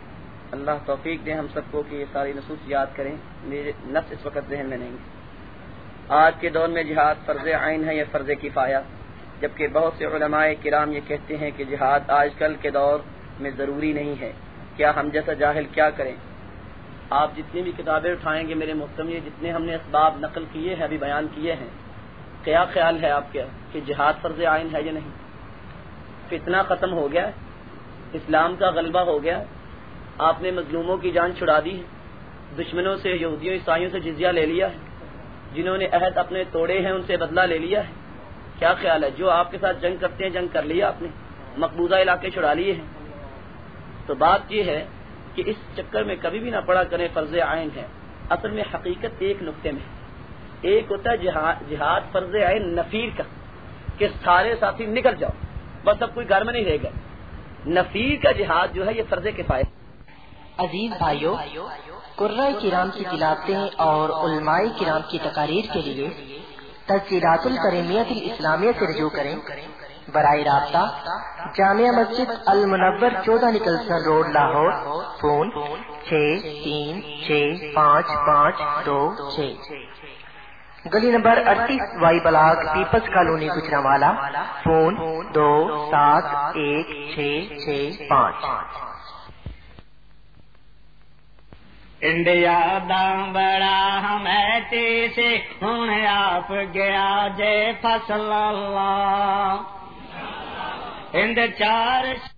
اللہ توفیق دے ہم سب کو کہ یہ ساری نصوص یاد کریں. میرے نص اس وقت ذہن میں نہیں. آج کے دور میں جہاد فرض عین ہے یا فرض کفایہ؟ جبکہ بہت سے علماء کرام یہ کہتے ہیں کہ جہاد آج کل کے دور میں ضروری نہیں ہے. کیا ہم جیسا جاہل کیا کریں؟ آپ جتنی بھی کتابیں اٹھائیں گے میرے محترم، جتنے ہم نے اسباب نقل کیے ہیں، ابھی بیان کیے ہیں، کیا خیال ہے آپ کا کہ جہاد فرض عین ہے یا نہیں؟ فتنہ ختم ہو گیا، اسلام کا غلبہ ہو گیا، آپ نے مظلوموں کی جان چھڑا دی ہے، دشمنوں سے، یہودیوں عیسائیوں سے جزیہ لے لیا ہے، جنہوں نے عہد اپنے توڑے ہیں ان سے بدلہ لے لیا ہے. کیا خیال ہے؟ جو آپ کے ساتھ جنگ کرتے ہیں جنگ کر لیا آپ نے، مقبوضہ علاقے چھڑا لیے ہیں. تو بات یہ ہے کہ اس چکر میں کبھی بھی نہ پڑا کریں فرض عین ہے. اصل میں حقیقت ایک نقطے میں ہے، ایک ہوتا ہے جہاد جہاد فرض عین نفیر کا، کہ سارے ساتھی نکل جاؤ، بس اب کوئی گھر میں نہیں رہے گا. نفیر کا جہاد جو ہے یہ فرض کفایہ. عزیز بھائیو، قرۂ کرام کی تلاوتیں اور علماء کرام کی تقاریر کے لیے تسجیلات الکریمیت الاسلامیہ سے رجوع کریں. براہ رابطہ جامعہ مسجد المنور چودہ نکلسن روڈ لاہور. فون چھ تین چھ پانچ پانچ دو چھ. گلی نمبر اڑتیس Y block people's colony Gujranwala. Phone دو سات ایک چھ چھ پانچ. انڈیا دا بڑا ہمیتی سے ہوں آپ گیا جے فصل اللہ اند چار